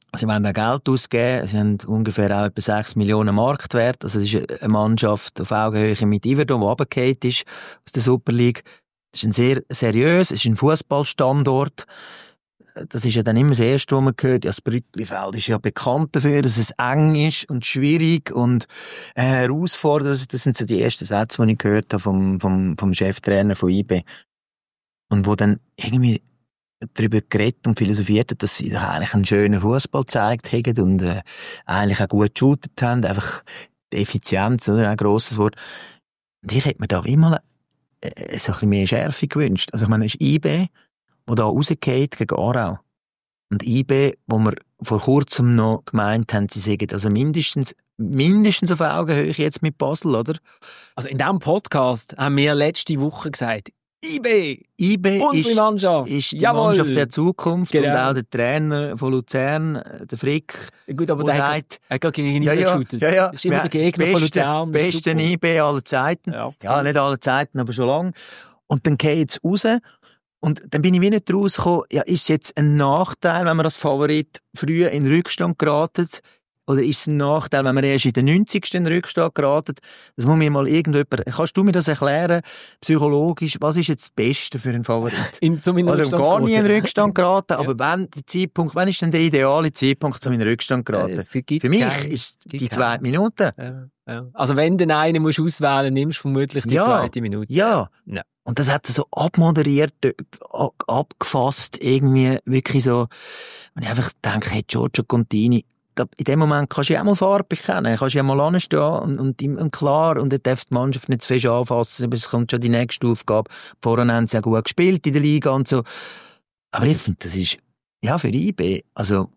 Sie wollen auch Geld ausgeben. Sie haben ungefähr auch etwa sechs Millionen Marktwert. Also, das ist eine Mannschaft auf Augenhöhe mit Iverdon, die runtergefallen ist aus der Super League. Das ist ein sehr seriös, es ist ein Fußballstandort. Das ist ja dann immer das Erste, was man hört. Ja, das Brücklifeld ist ja bekannt dafür, dass es eng ist und schwierig und äh, herausfordernd. Das sind so die ersten Sätze, die ich gehört habe vom, vom, vom Cheftrainer von I B. Und wo dann irgendwie darüber geredet und philosophiert hat, dass sie doch eigentlich einen schönen Fußball gezeigt haben und äh, eigentlich auch gut geshootet haben. Einfach die Effizienz, oder? Ein grosses Wort. Und ich hätte mir da immer äh, so ein bisschen mehr Schärfe gewünscht. Also ich meine, es ist I B, der da rausgeht gegen Aarau. Und I B, wo wir vor kurzem noch gemeint haben, sie sagen also mindestens, mindestens auf Augenhöhe jetzt mit Basel, oder? Also in diesem Podcast haben wir letzte Woche gesagt, I B, I B unsere ist, Mannschaft, ist die Jawohl. Mannschaft der Zukunft Genau. und auch der Trainer von Luzern, der Frick, Gut, aber der der sagt, hat, hat gerade gegen ja, ihn ja, geshootet. ja, ja, Das ist immer der das Gegner Beste, von Luzern. das beste Super. I B aller Zeiten. Ja, Ja, nicht aller Zeiten, aber schon lange. Und dann geht es raus. Und dann bin ich wie nicht rausgekommen, ja, ist es jetzt ein Nachteil, wenn man als Favorit früh in den Rückstand geraten? Oder ist es ein Nachteil, wenn man erst in den neunzigsten in den Rückstand geraten? Das muss mir mal irgendjemand, kannst du mir das erklären, psychologisch, was ist jetzt das Beste für einen Favorit? In, zum in Also Rückstand gar nie in den geraten. Rückstand geraten, Ja. aber wenn der Zeitpunkt, wann ist denn der ideale Zeitpunkt, um in den Rückstand geraten? Äh, für, gibt Für mich kein- ist gibt die kein- zweite Minute. Ja, ja. Also wenn du einen musst auswählen, nimmst du vermutlich die Ja. zweite Minute. Ja. Ja. Und das hat er so abmoderiert, äh, a- abgefasst, irgendwie wirklich so, und ich einfach denke, hey, Giorgio Contini, da, in dem Moment kannst du ja auch mal Farbe bekennen, kannst du ja mal anstehen und, und, ihm- und klar, und dann darf die Mannschaft nicht zu fest anfassen, aber es kommt schon die nächste Aufgabe. Vorher haben sie ja gut gespielt in der Liga und so. Aber ich finde, das ist, ja, für I B, also,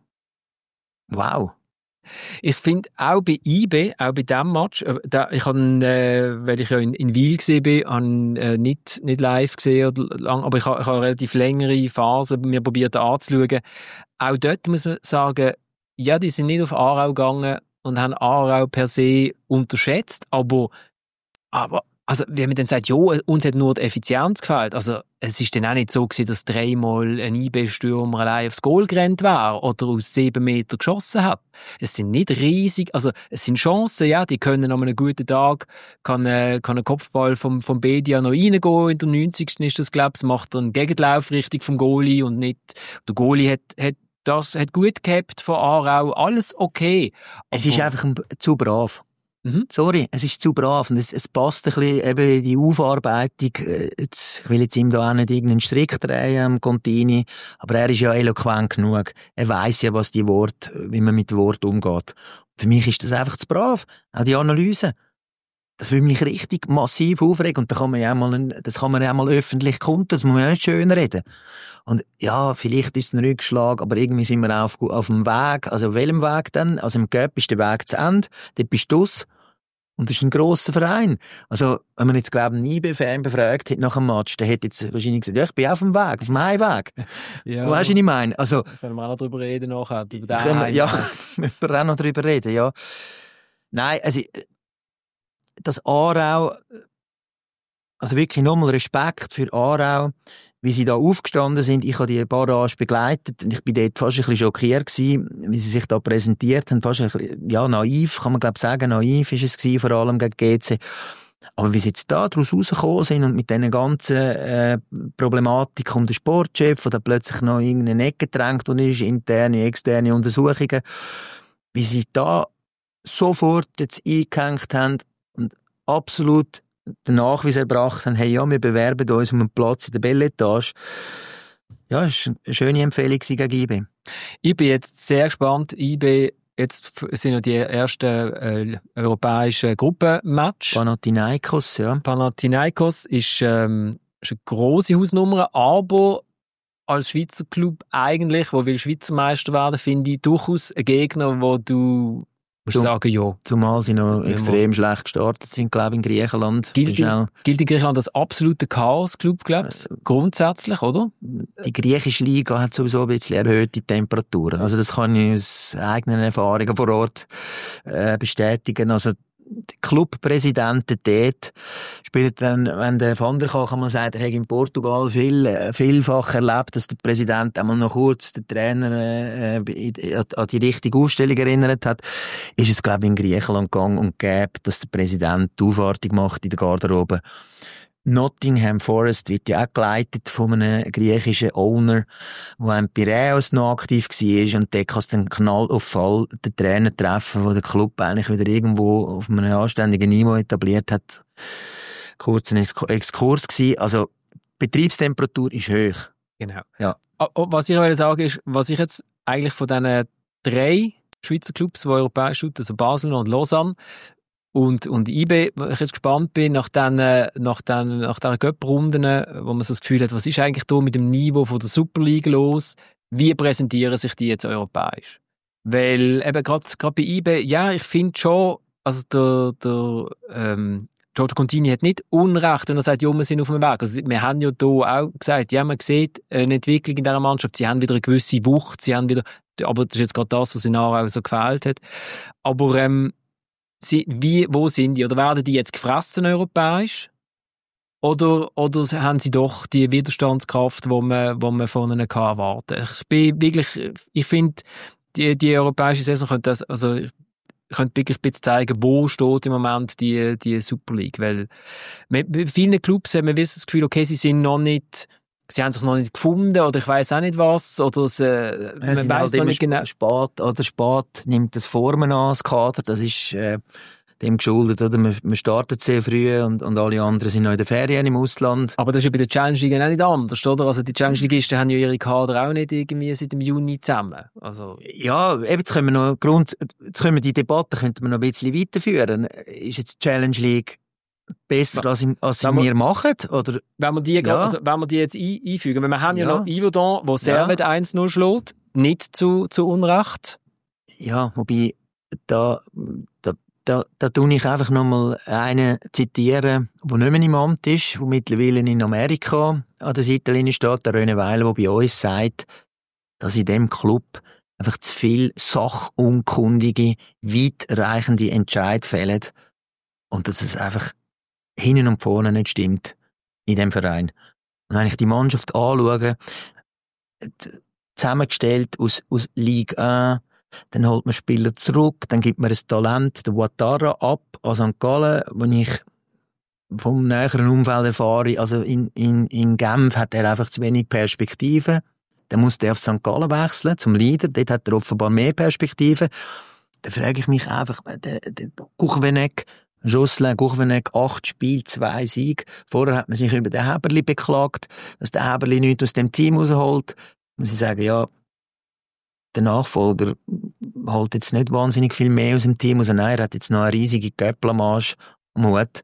wow. Ich finde, auch bei I B, auch bei diesem Match, äh, da, ich habe, äh, weil ich ja in, in Wil gesehen bin, habe äh, nicht, nicht live gesehen, oder lang, aber ich habe, ich habe eine relativ längere Phase mir probiert anzuschauen. Auch dort muss man sagen, ja, die sind nicht auf Aarau gegangen und haben Aarau per se unterschätzt, aber, aber also, wenn man dann sagt, ja, uns hat nur die Effizienz gefehlt, also, es ist dann auch nicht so gewesen, dass dreimal ein I B-Stürmer allein aufs Goal gerannt wäre oder aus sieben Meter geschossen hat. Es sind nicht riesig, also, es sind Chancen, ja, die können an einem guten Tag, kann, äh, kann ein Kopfball vom, vom Bedia noch reingehen, in der neunzigsten ist das, glaub ich, macht er einen Gegenlauf richtig vom Goalie und nicht, der Goalie hat, hat das, hat gut gehabt von Aarau, alles okay. Es Aber- ist einfach ein, zu brav. Mhm. Sorry, es ist zu brav und es, es passt ein bisschen eben in die Aufarbeitung. Äh, Jetzt, ich will jetzt ihm da auch nicht irgendeinen Strick drehen am Contini, aber er ist ja eloquent genug. Er weiss ja, was die Wort, wie man mit Wort umgeht. Für mich ist das einfach zu brav. Auch die Analyse. Das will mich richtig massiv aufregen und da kann man ja auch mal, ein, das kann man ja auch mal öffentlich kundtun, das muss man ja nicht schön reden. Und ja, vielleicht ist es ein Rückschlag, aber irgendwie sind wir auch auf, auf dem Weg. Also auf welchem Weg denn? Also im Cup ist der Weg zu Ende, dort bist du raus. Und das ist ein grosser Verein. Also, wenn man jetzt, glaube ich, einen I B-Fan befragt hätte nach dem Match, der hätte jetzt wahrscheinlich gesagt, ja, ich bin auf dem Weg, auf dem Heimweg. Ja. Weißt du, was ich meine? Also, Können wir auch noch drüber reden nachher, über den können wir, einen. ja, müssen wir auch noch drüber reden, ja. Nein, also, das Aarau, also wirklich nochmal Respekt für Aarau, wie sie da aufgestanden sind. Ich habe die Barrage begleitet und ich bin dort fast ein bisschen schockiert gewesen, wie sie sich da präsentiert haben. Fast ein bisschen, ja, naiv, kann man glaube ich sagen, naiv ist es gewesen, vor allem gegen G C. Aber wie sie jetzt da daraus rausgekommen sind und mit diesen ganzen äh, Problematik um den Sportchef, der plötzlich noch in irgendeine Ecke gedrängt und ist, interne, externe Untersuchungen, wie sie da sofort jetzt eingehängt haben und absolut den Nachweis erbracht haben, hey, ja, wir bewerben uns um einen Platz in der Belletage. Ja, das war eine schöne Empfehlung gegen I B. Ich bin jetzt sehr gespannt. I B, jetzt sind ja die ersten äh, europäischen Gruppenmatch. Panathinaikos, ja. Panathinaikos ist, ähm, ist eine grosse Hausnummer, aber als Schweizer Club eigentlich, wo will Schweizer Meister werden, finde ich durchaus ein Gegner, wo du musst Zum- sagen, ja. Zumal sie noch Ja, extrem schlecht gestartet sind, glaube ich, in Griechenland. Gilt, Schnell. gilt in Griechenland als absoluter Chaos-Club, glaube ich. Grundsätzlich, oder? Die griechische Liga hat sowieso ein bisschen erhöhte Temperaturen. Also das kann ich aus eigenen Erfahrungen vor Ort äh, bestätigen. Also Clubpräsidenten dort spielen dann, wenn der Van der Kal, kann man sagen, er hat in Portugal viel, vielfach erlebt, dass der Präsident einmal noch kurz den Trainer äh, an die richtige Ausstellung erinnert hat, ist es, glaube ich, in Griechenland gang und gäbe, dass der Präsident die Aufwartung macht in der Garderobe. Nottingham Forest wird ja auch geleitet von einem griechischen Owner, der in Piräus noch aktiv war, und der kann dann Knall auf Fall den Trainer treffen, wo der Club eigentlich wieder irgendwo auf einem anständigen Niveau etabliert hat. Kurz ein Exkurs gewesen. Also, Betriebstemperatur ist hoch. Genau. Ja. Was ich wollte sagen ist, was ich jetzt eigentlich von diesen drei Schweizer Clubs, die europäisch sind, also Basel und Lausanne, Und, und I B, wo ich jetzt gespannt bin, nach den, nach den, nach den Cup-Runden, wo man so das Gefühl hat, was ist eigentlich da mit dem Niveau von der Super League los? Wie präsentieren sich die jetzt europäisch? Weil, eben, gerade, gerade bei I B, ja, ich finde schon, also der, der, ähm, Giorgio Contini hat nicht Unrecht, wenn er sagt, ja, wir sind auf dem Weg. Also, wir haben ja da auch gesagt, ja, man sieht eine Entwicklung in dieser Mannschaft, sie haben wieder eine gewisse Wucht, sie haben wieder, aber das ist jetzt gerade das, was ihnen auch so gefehlt hat. Aber, ähm, Sie, wie, wo sind die? Oder werden die jetzt gefressen europäisch? Oder, oder haben sie doch die Widerstandskraft, die man, wo man von ihnen kann erwarten kann? Ich bin wirklich, ich finde, die, die europäische Saison könnte das, also, ich könnte wirklich ein bisschen zeigen, wo steht im Moment die, die Super League. Weil, mit, mit vielen Clubs haben wir das Gefühl, okay, sie sind noch nicht, sie haben sich noch nicht gefunden, oder ich weiss auch nicht was, oder sie, ja, man weiss halt noch nicht genau. Spät, oder spät nimmt das Formen an, das Kader, das ist, äh, dem geschuldet, oder? Man, man startet sehr früh und, und alle anderen sind noch in den Ferien im Ausland. Aber das ist ja bei der Challenge League auch nicht anders, oder? Also die Challenge Leagueisten haben ja ihre Kader auch nicht irgendwie seit dem Juni zusammen. Also. Ja, eben, jetzt können wir noch, Grund, jetzt können wir die Debatte, könnten wir noch ein bisschen weiterführen. Ist jetzt die Challenge League besser, als, im, als wir, wir machen, oder? Wenn wir die, ja. grad, also, wenn wir die jetzt ein, einfügen, weil wir haben ja, ja noch Yverdon, wo Servet ja. eins null schlägt, nicht zu, zu Unrecht. Ja, wobei, da, da, da, da tue ich einfach nochmal einen zitieren, der nicht mehr im Amt ist, der mittlerweile in Amerika an der Seitenlinie steht, der René Weiler, der bei uns sagt, dass in dem Club einfach zu viel sachunkundige, weitreichende Entscheid fällen und dass es einfach hinten und vorne nicht stimmt in dem Verein. Und wenn ich die Mannschaft anschaue, zusammengestellt aus, aus Ligue eins, dann holt man Spieler zurück, dann gibt man ein Talent, der Ouattara, ab an Sankt Gallen, wo ich vom näheren Umfeld erfahre, also in, in, in Genf hat er einfach zu wenig Perspektive. Dann muss der auf Sankt Gallen wechseln, zum Leader, dort hat er offenbar mehr Perspektive. Da frage ich mich einfach, der, der Courvenec, Jocelyn Courvenec, acht Spiele, zwei Siege. Vorher hat man sich über den Häberli beklagt, dass der Häberli nichts aus dem Team rausholt. Muss ich sagen, ja, der Nachfolger holt jetzt nicht wahnsinnig viel mehr aus dem Team raus. Nein, er hat jetzt noch eine riesige Göpplamage am Hut.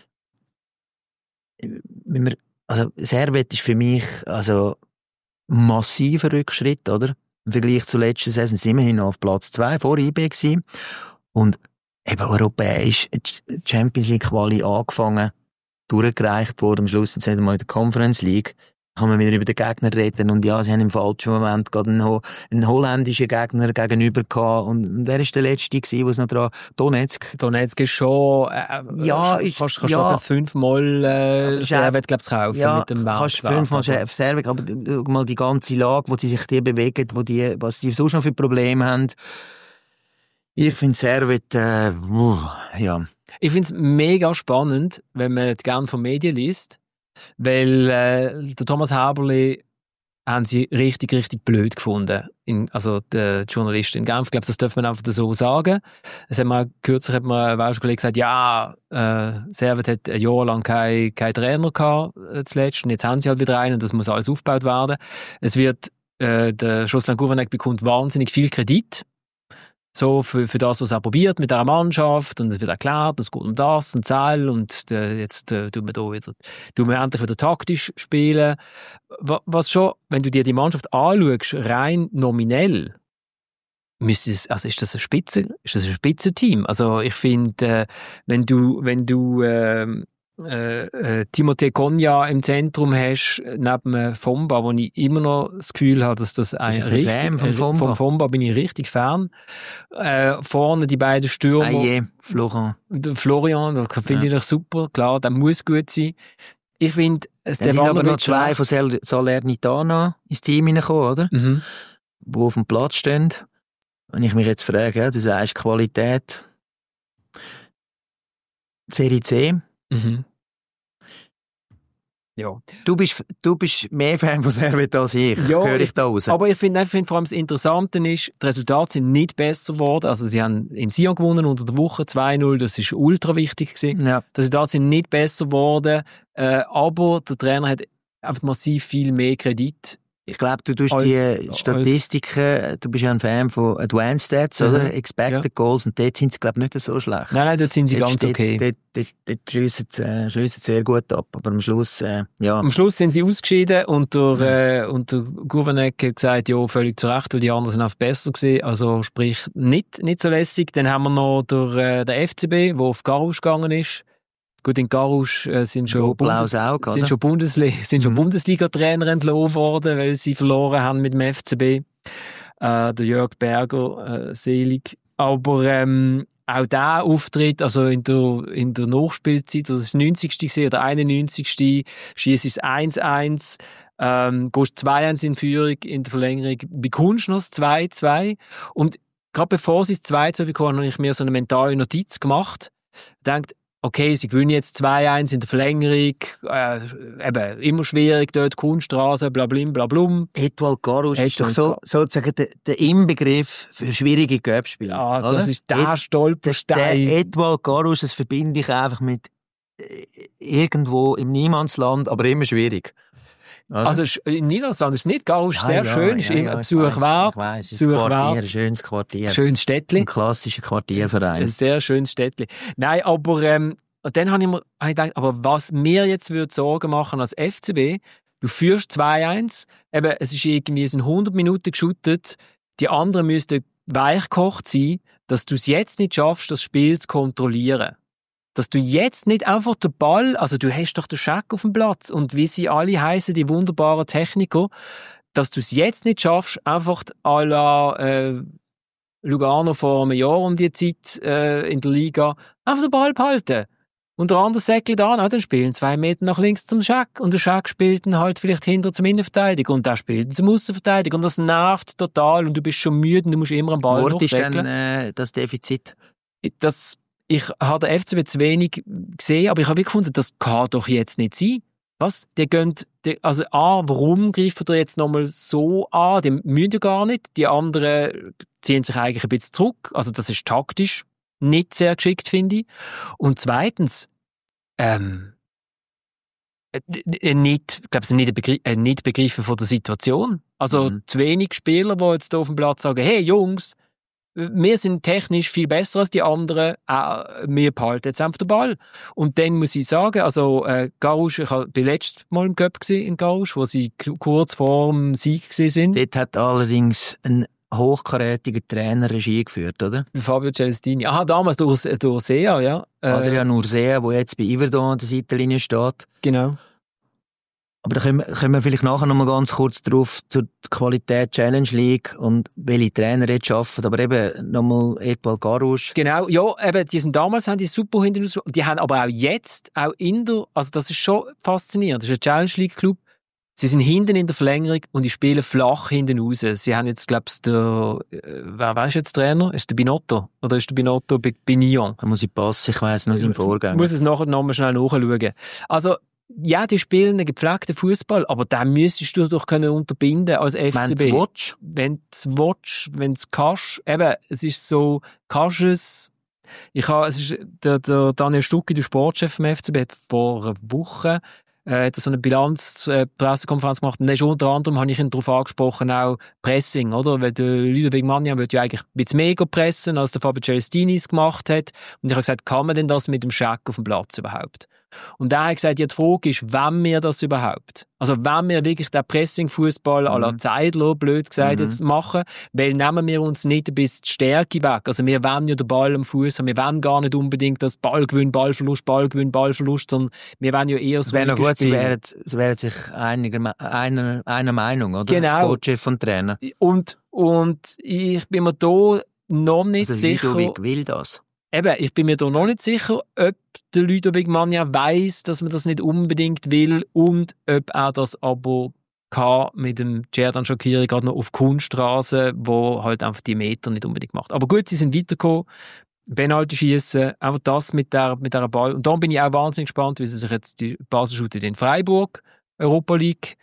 Also, Servet ist für mich, also, massiver Rückschritt, oder? Im Vergleich zur letzten Saison sind wir noch auf Platz zwei vor I B gewesen. Und eben europäisch Champions League Quali angefangen, durchgereicht worden, am Schluss jetzt nicht einmal in der Conference League. Kann man wieder über den Gegner reden und ja, sie haben im falschen Moment gerade einen, Ho- einen holländischen Gegner gegenüber gehabt und, und wer ist der Letzte gewesen, was noch dran? Donetsk. Donetsk ist schon, äh, ja, ist, ist, kannst, kannst ja, du fünfmal, äh, Servet, glaub's, kaufen ja, mit dem Wert. kannst fünfmal Servet, aber schau mal die ganze Lage, wo sie sich die bewegen, wo die, was die sonst noch für Probleme haben. Ich finde Servet, äh, uh, ja. Ich finde es mega spannend, wenn man gerne von Medien liest, weil äh, der Thomas Häberli haben sie richtig, richtig blöd gefunden. In, also der Journalist in Genf, ich glaube, das darf man einfach so sagen. Es hat mal, kürzlich hat mir ein Welsh Kollege gesagt, ja, äh, Servet hat ein Jahr lang keinen kein Trainer gehabt, äh, zuletzt, und jetzt haben sie halt wieder einen und das muss alles aufgebaut werden. Es wird, äh, der Jocelyn Courvenec bekommt wahnsinnig viel Kredit. So, für, für das, was er probiert mit dieser Mannschaft, und es wird erklärt, es geht um das und Zahl, und äh, jetzt äh, tun wir da wieder, tun wir endlich wieder taktisch spielen. Was schon, wenn du dir die Mannschaft anschaust, rein nominell, müsste es, also ist das ein Spitze, ist das ein Spitzenteam? Also ich finde, äh, wenn du, wenn du, äh, äh, äh, Timothée Cogna im Zentrum hast, neben äh, Fomba, wo ich immer noch das Gefühl habe, dass das ein richtig, Fan vom Fomba? Vom Fomba bin ich richtig Fan. Äh, vorne die beiden Stürmer. Aye, Florian. Florian, das finde ja. ich super, klar, der muss gut sein. Ich finde, es sind aber noch zwei von Salernitana ins Team hineingekommen, oder? Mhm. Die auf dem Platz stehen. Wenn ich mich jetzt frage, ja, du sagst Qualität Serie C. Mhm. Ja. Du bist, du bist mehr Fan von Servette als ich, ja, höre ich da raus. Aber ich finde find vor allem das Interessante ist, die Resultate sind nicht besser geworden. Also sie haben in Sion gewonnen unter der Woche zwei null, das ist ultra wichtig gewesen. Ja. Die Resultate sind nicht besser geworden, äh, aber der Trainer hat einfach massiv viel mehr Kredit. Ich glaube, du tust als, die Statistiken, als, du bist ja ein Fan von Advanced Stats, mhm. oder? Expected ja. Goals, und dort sind sie, glaube ich, nicht so schlecht. Nein, nein, dort sind sie dort ganz steht, okay. Dort, dort, dort schliessen sie, äh, schliessen sie sehr gut ab, aber am Schluss, äh, ja. Am Schluss sind sie ausgeschieden und der, mhm. äh, und der Gourvenek hat gesagt, ja, völlig zu Recht, weil die anderen sind einfach besser gewesen, also sprich, nicht, nicht so lässig. Dann haben wir noch der, äh, der F C B, der auf Garus gegangen ist. Gut, in Garus äh, sind schon, Bundes- Auge, sind schon, Bundesli- sind schon mhm. Bundesliga-Trainer entlassen worden, weil sie verloren haben mit dem F C B. Äh, der Jörg Berger, äh, selig. Aber ähm, auch der Auftritt, also in der, in der Nachspielzeit, das ist das neunzigste oder einundneunzigste schießt es eins eins, ähm, gehst zwei eins in Führung in der Verlängerung, bekommst noch das zwei zwei. Und gerade bevor sie das zwei zwei bekommen, habe ich mir so eine mentale Notiz gemacht. Denkt, okay, sie gewinnen jetzt zwei eins in der Verlängerung, äh, eben, immer schwierig dort, Kunststraße, bla blim, bla blum. Etoile Garus ist doch so, sozusagen der, der Inbegriff für schwierige Göppspiele. Ja, oder? Das ist der Et, Stolperstein. Der Etoile Garus, das verbinde ich einfach mit äh, irgendwo im Niemandsland, aber immer schwierig. Oder? Also in Niedersand ist nicht Garus ja, sehr ja, schön, ist ja, immer ja, Besuch wert. Es ist ein Quartier, ein schönes Quartier. Schönes Städtli. Ein klassischer Quartierverein. Ein sehr schönes Städtli. Nein, aber ähm, dann habe ich mir hab ich gedacht, aber was mir jetzt würde Sorgen machen als F C B, du führst zwei eins, eben, es ist irgendwie, es sind hundert Minuten geschuttet, die anderen müssten weichgekocht sein, dass du es jetzt nicht schaffst, das Spiel zu kontrollieren. Dass du jetzt nicht einfach den Ball, also du hast doch den Scheck auf dem Platz und wie sie alle heißen, die wunderbaren Techniker, dass du es jetzt nicht schaffst, einfach à la äh, Lugano vor einem Jahr um die Zeit äh, in der Liga, einfach den Ball behalten. Und der andere säckelt an, ah, dann spielen zwei Meter nach links zum Scheck und der Scheck spielt dann halt vielleicht hinter zum Innenverteidiger und der spielt zum Außenverteidiger und das nervt total und du bist schon müde und du musst immer am Ball nachsäckeln. Wo ist denn äh, das Defizit? Das Ich habe den F C B zu wenig gesehen, aber ich habe gefunden, das kann doch jetzt nicht sein. Was? Die gehen, die, also A, warum greifen die jetzt nochmal so an? Die müssen ja gar nicht. Die anderen ziehen sich eigentlich ein bisschen zurück. Also das ist taktisch nicht sehr geschickt, finde ich. Und zweitens, ähm, nicht, ich glaube, es sind nicht, Begr- äh, nicht begriffen von der Situation. Also mhm. zu wenig Spieler, die jetzt hier auf dem Platz sagen, hey Jungs, wir sind technisch viel besser als die anderen, äh, wir behalten jetzt einfach den Ball. Und dann muss ich sagen, also äh, Garus, ich war letztes Mal im Cup in Garus, wo sie k- kurz vor dem Sieg waren. Dort hat allerdings ein hochkarätiger Trainer Regie geführt, oder? Fabio Celestini. Aha, damals durch, durch Sea, ja. Äh, Adrian Ursea, der jetzt bei Yverdon an der Seitenlinie steht. Genau. Aber da können wir, können wir vielleicht nachher noch mal ganz kurz drauf zur Qualität Challenge League und welche Trainer jetzt arbeiten. Aber eben nochmal Etoile Garus. Genau, ja, eben, die sind damals, haben die super hinten raus, die haben aber auch jetzt, auch in der, also das ist schon faszinierend, das ist ein Challenge League Club. Sie sind hinten in der Verlängerung und die spielen flach hinten raus. Sie haben jetzt, glaubst du, der, äh, wer, wer ist jetzt Trainer? Ist der Binotto? Oder ist der Binotto bei, bei Nyon? Da muss ich passen, ich weiss noch seinen Vorgänger. Ich muss es nachher nochmal schnell nachschauen. Also, ja, die spielen einen gepflegten Fußball, aber den müsstest du doch können unterbinden als F C B. Wenn du willst. Wenn du willst, wenn du kannst. Eben, es ist so, kannst es. Ich habe, es ist, der, der Daniel Stucki, der Sportchef vom F C B, hat vor einer Woche äh, hat so eine Bilanz-Pressekonferenz äh, gemacht. Und dann ist unter anderem, habe ich ihn darauf angesprochen, auch Pressing, oder? Weil der Ludovic Magnan will ja eigentlich ein bisschen mega pressen, als der Fabio Celestini es gemacht hat. Und ich habe gesagt, kann man denn das mit dem Scheck auf dem Platz überhaupt? Und er hat gesagt, ja, die Frage ist, wollen wir das überhaupt? Also wollen wir wirklich den Pressing-Fußball à la Zeidler, blöd gesagt, Mhm. jetzt machen? Weil nehmen wir uns nicht ein bisschen die Stärke weg. Also wir wollen ja den Ball am Fuß haben, wir wollen gar nicht unbedingt das Ballgewinn, Ballverlust, Ballgewinn, Ballverlust, sondern wir wollen ja eher so Es wäre noch gut, sie spielen. wären, sie wären sich einiger, einer, einer Meinung, oder? Genau. Sportchef und Trainer. Und, und ich bin mir da noch nicht Also sicher. Ludovic will das. Eben, ich bin mir da noch nicht sicher, ob der Ludovic Magna weiss, dass man das nicht unbedingt will und ob er das aber kann mit dem Cerdan Shaqiri gerade noch auf Kunststraße, wo halt einfach die Meter nicht unbedingt macht. Aber gut, sie sind weitergekommen. Penalty schießen, einfach das mit der, mit der Ball. Und dann bin ich auch wahnsinnig gespannt, wie sie sich jetzt die Basel shooten in Freiburg, Europa League.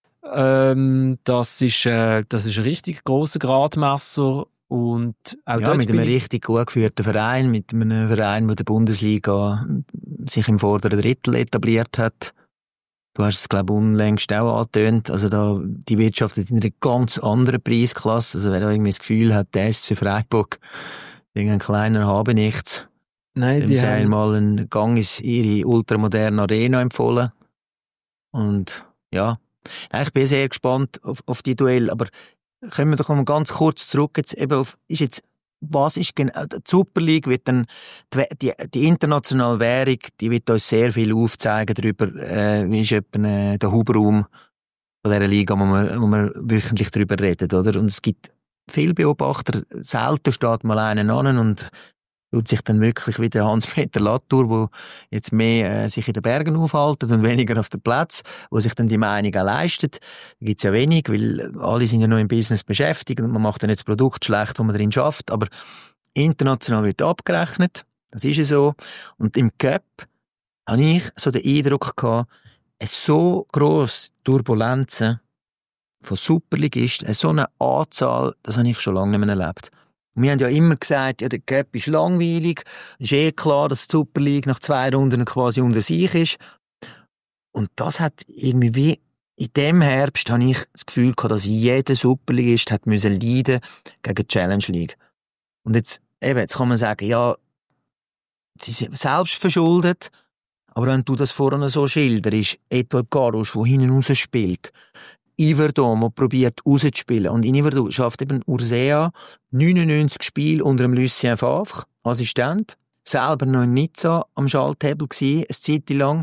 Ähm, das ist, äh, das ist ein richtig grosser Gradmesser. Und auch Ja, dort mit bin einem ich- richtig gut geführten Verein, mit einem Verein, der der Bundesliga sich im vorderen Drittel etabliert hat. Du hast es, glaube ich, unlängst auch angetönt. Also da, die Wirtschaft in einer ganz anderen Preisklasse. Also wer da irgendwie das Gefühl hat, der S C Freiburg, irgendein kleiner habe nichts. Nein, Dem die sei haben, mal ein Gang in ihre ultramoderne Arena empfohlen. Und ja, ich bin sehr gespannt auf, auf die Duell. Aber kommen wir doch mal ganz kurz zurück. Jetzt eben auf, ist jetzt, was ist genau, die Super League wird dann, die, die, die internationale Währung, die wird uns sehr viel aufzeigen darüber, äh, wie ist etwa äh, der Hubraum von dieser Liga, wo wir, wo wir wöchentlich darüber reden, oder? Und es gibt viele Beobachter, selten steht mal einer an und tut sich dann wirklich wie der Hans-Peter Latour, wo jetzt mehr äh, sich in den Bergen aufhalten und weniger auf dem Platz, wo sich dann die Meinung auch leistet. Da gibt's ja wenig, weil alle sind ja noch im Business beschäftigt und man macht dann nicht das Produkt schlecht, das man drin schafft, aber international wird abgerechnet, das ist ja so. Und im Cup habe ich so den Eindruck gehabt, es so grosse Turbulenzen von Superligisten, so eine Anzahl, das habe ich schon lange nicht mehr erlebt. Wir haben ja immer gesagt, ja, der Cup ist langweilig. Es ist eh klar, dass die Super League nach zwei Runden quasi unter sich ist. Und das hat irgendwie wie, in dem Herbst habe ich das Gefühl gehabt, dass jeder Superligist hat müssen leiden gegen die Challenge League. Und jetzt, eben, jetzt kann man sagen, ja, sie sind selbst verschuldet. Aber wenn du das vorhin so schilderst, Etoile Garros, der hinten raus spielt, Yverdon, der probiert rauszuspielen. Und in Yverdon schafft eben Ursea neunundneunzig Spiele unter dem Lucien Favre, Assistent, selber noch in Nizza am Schalthebel gsi, eine Zeit lang,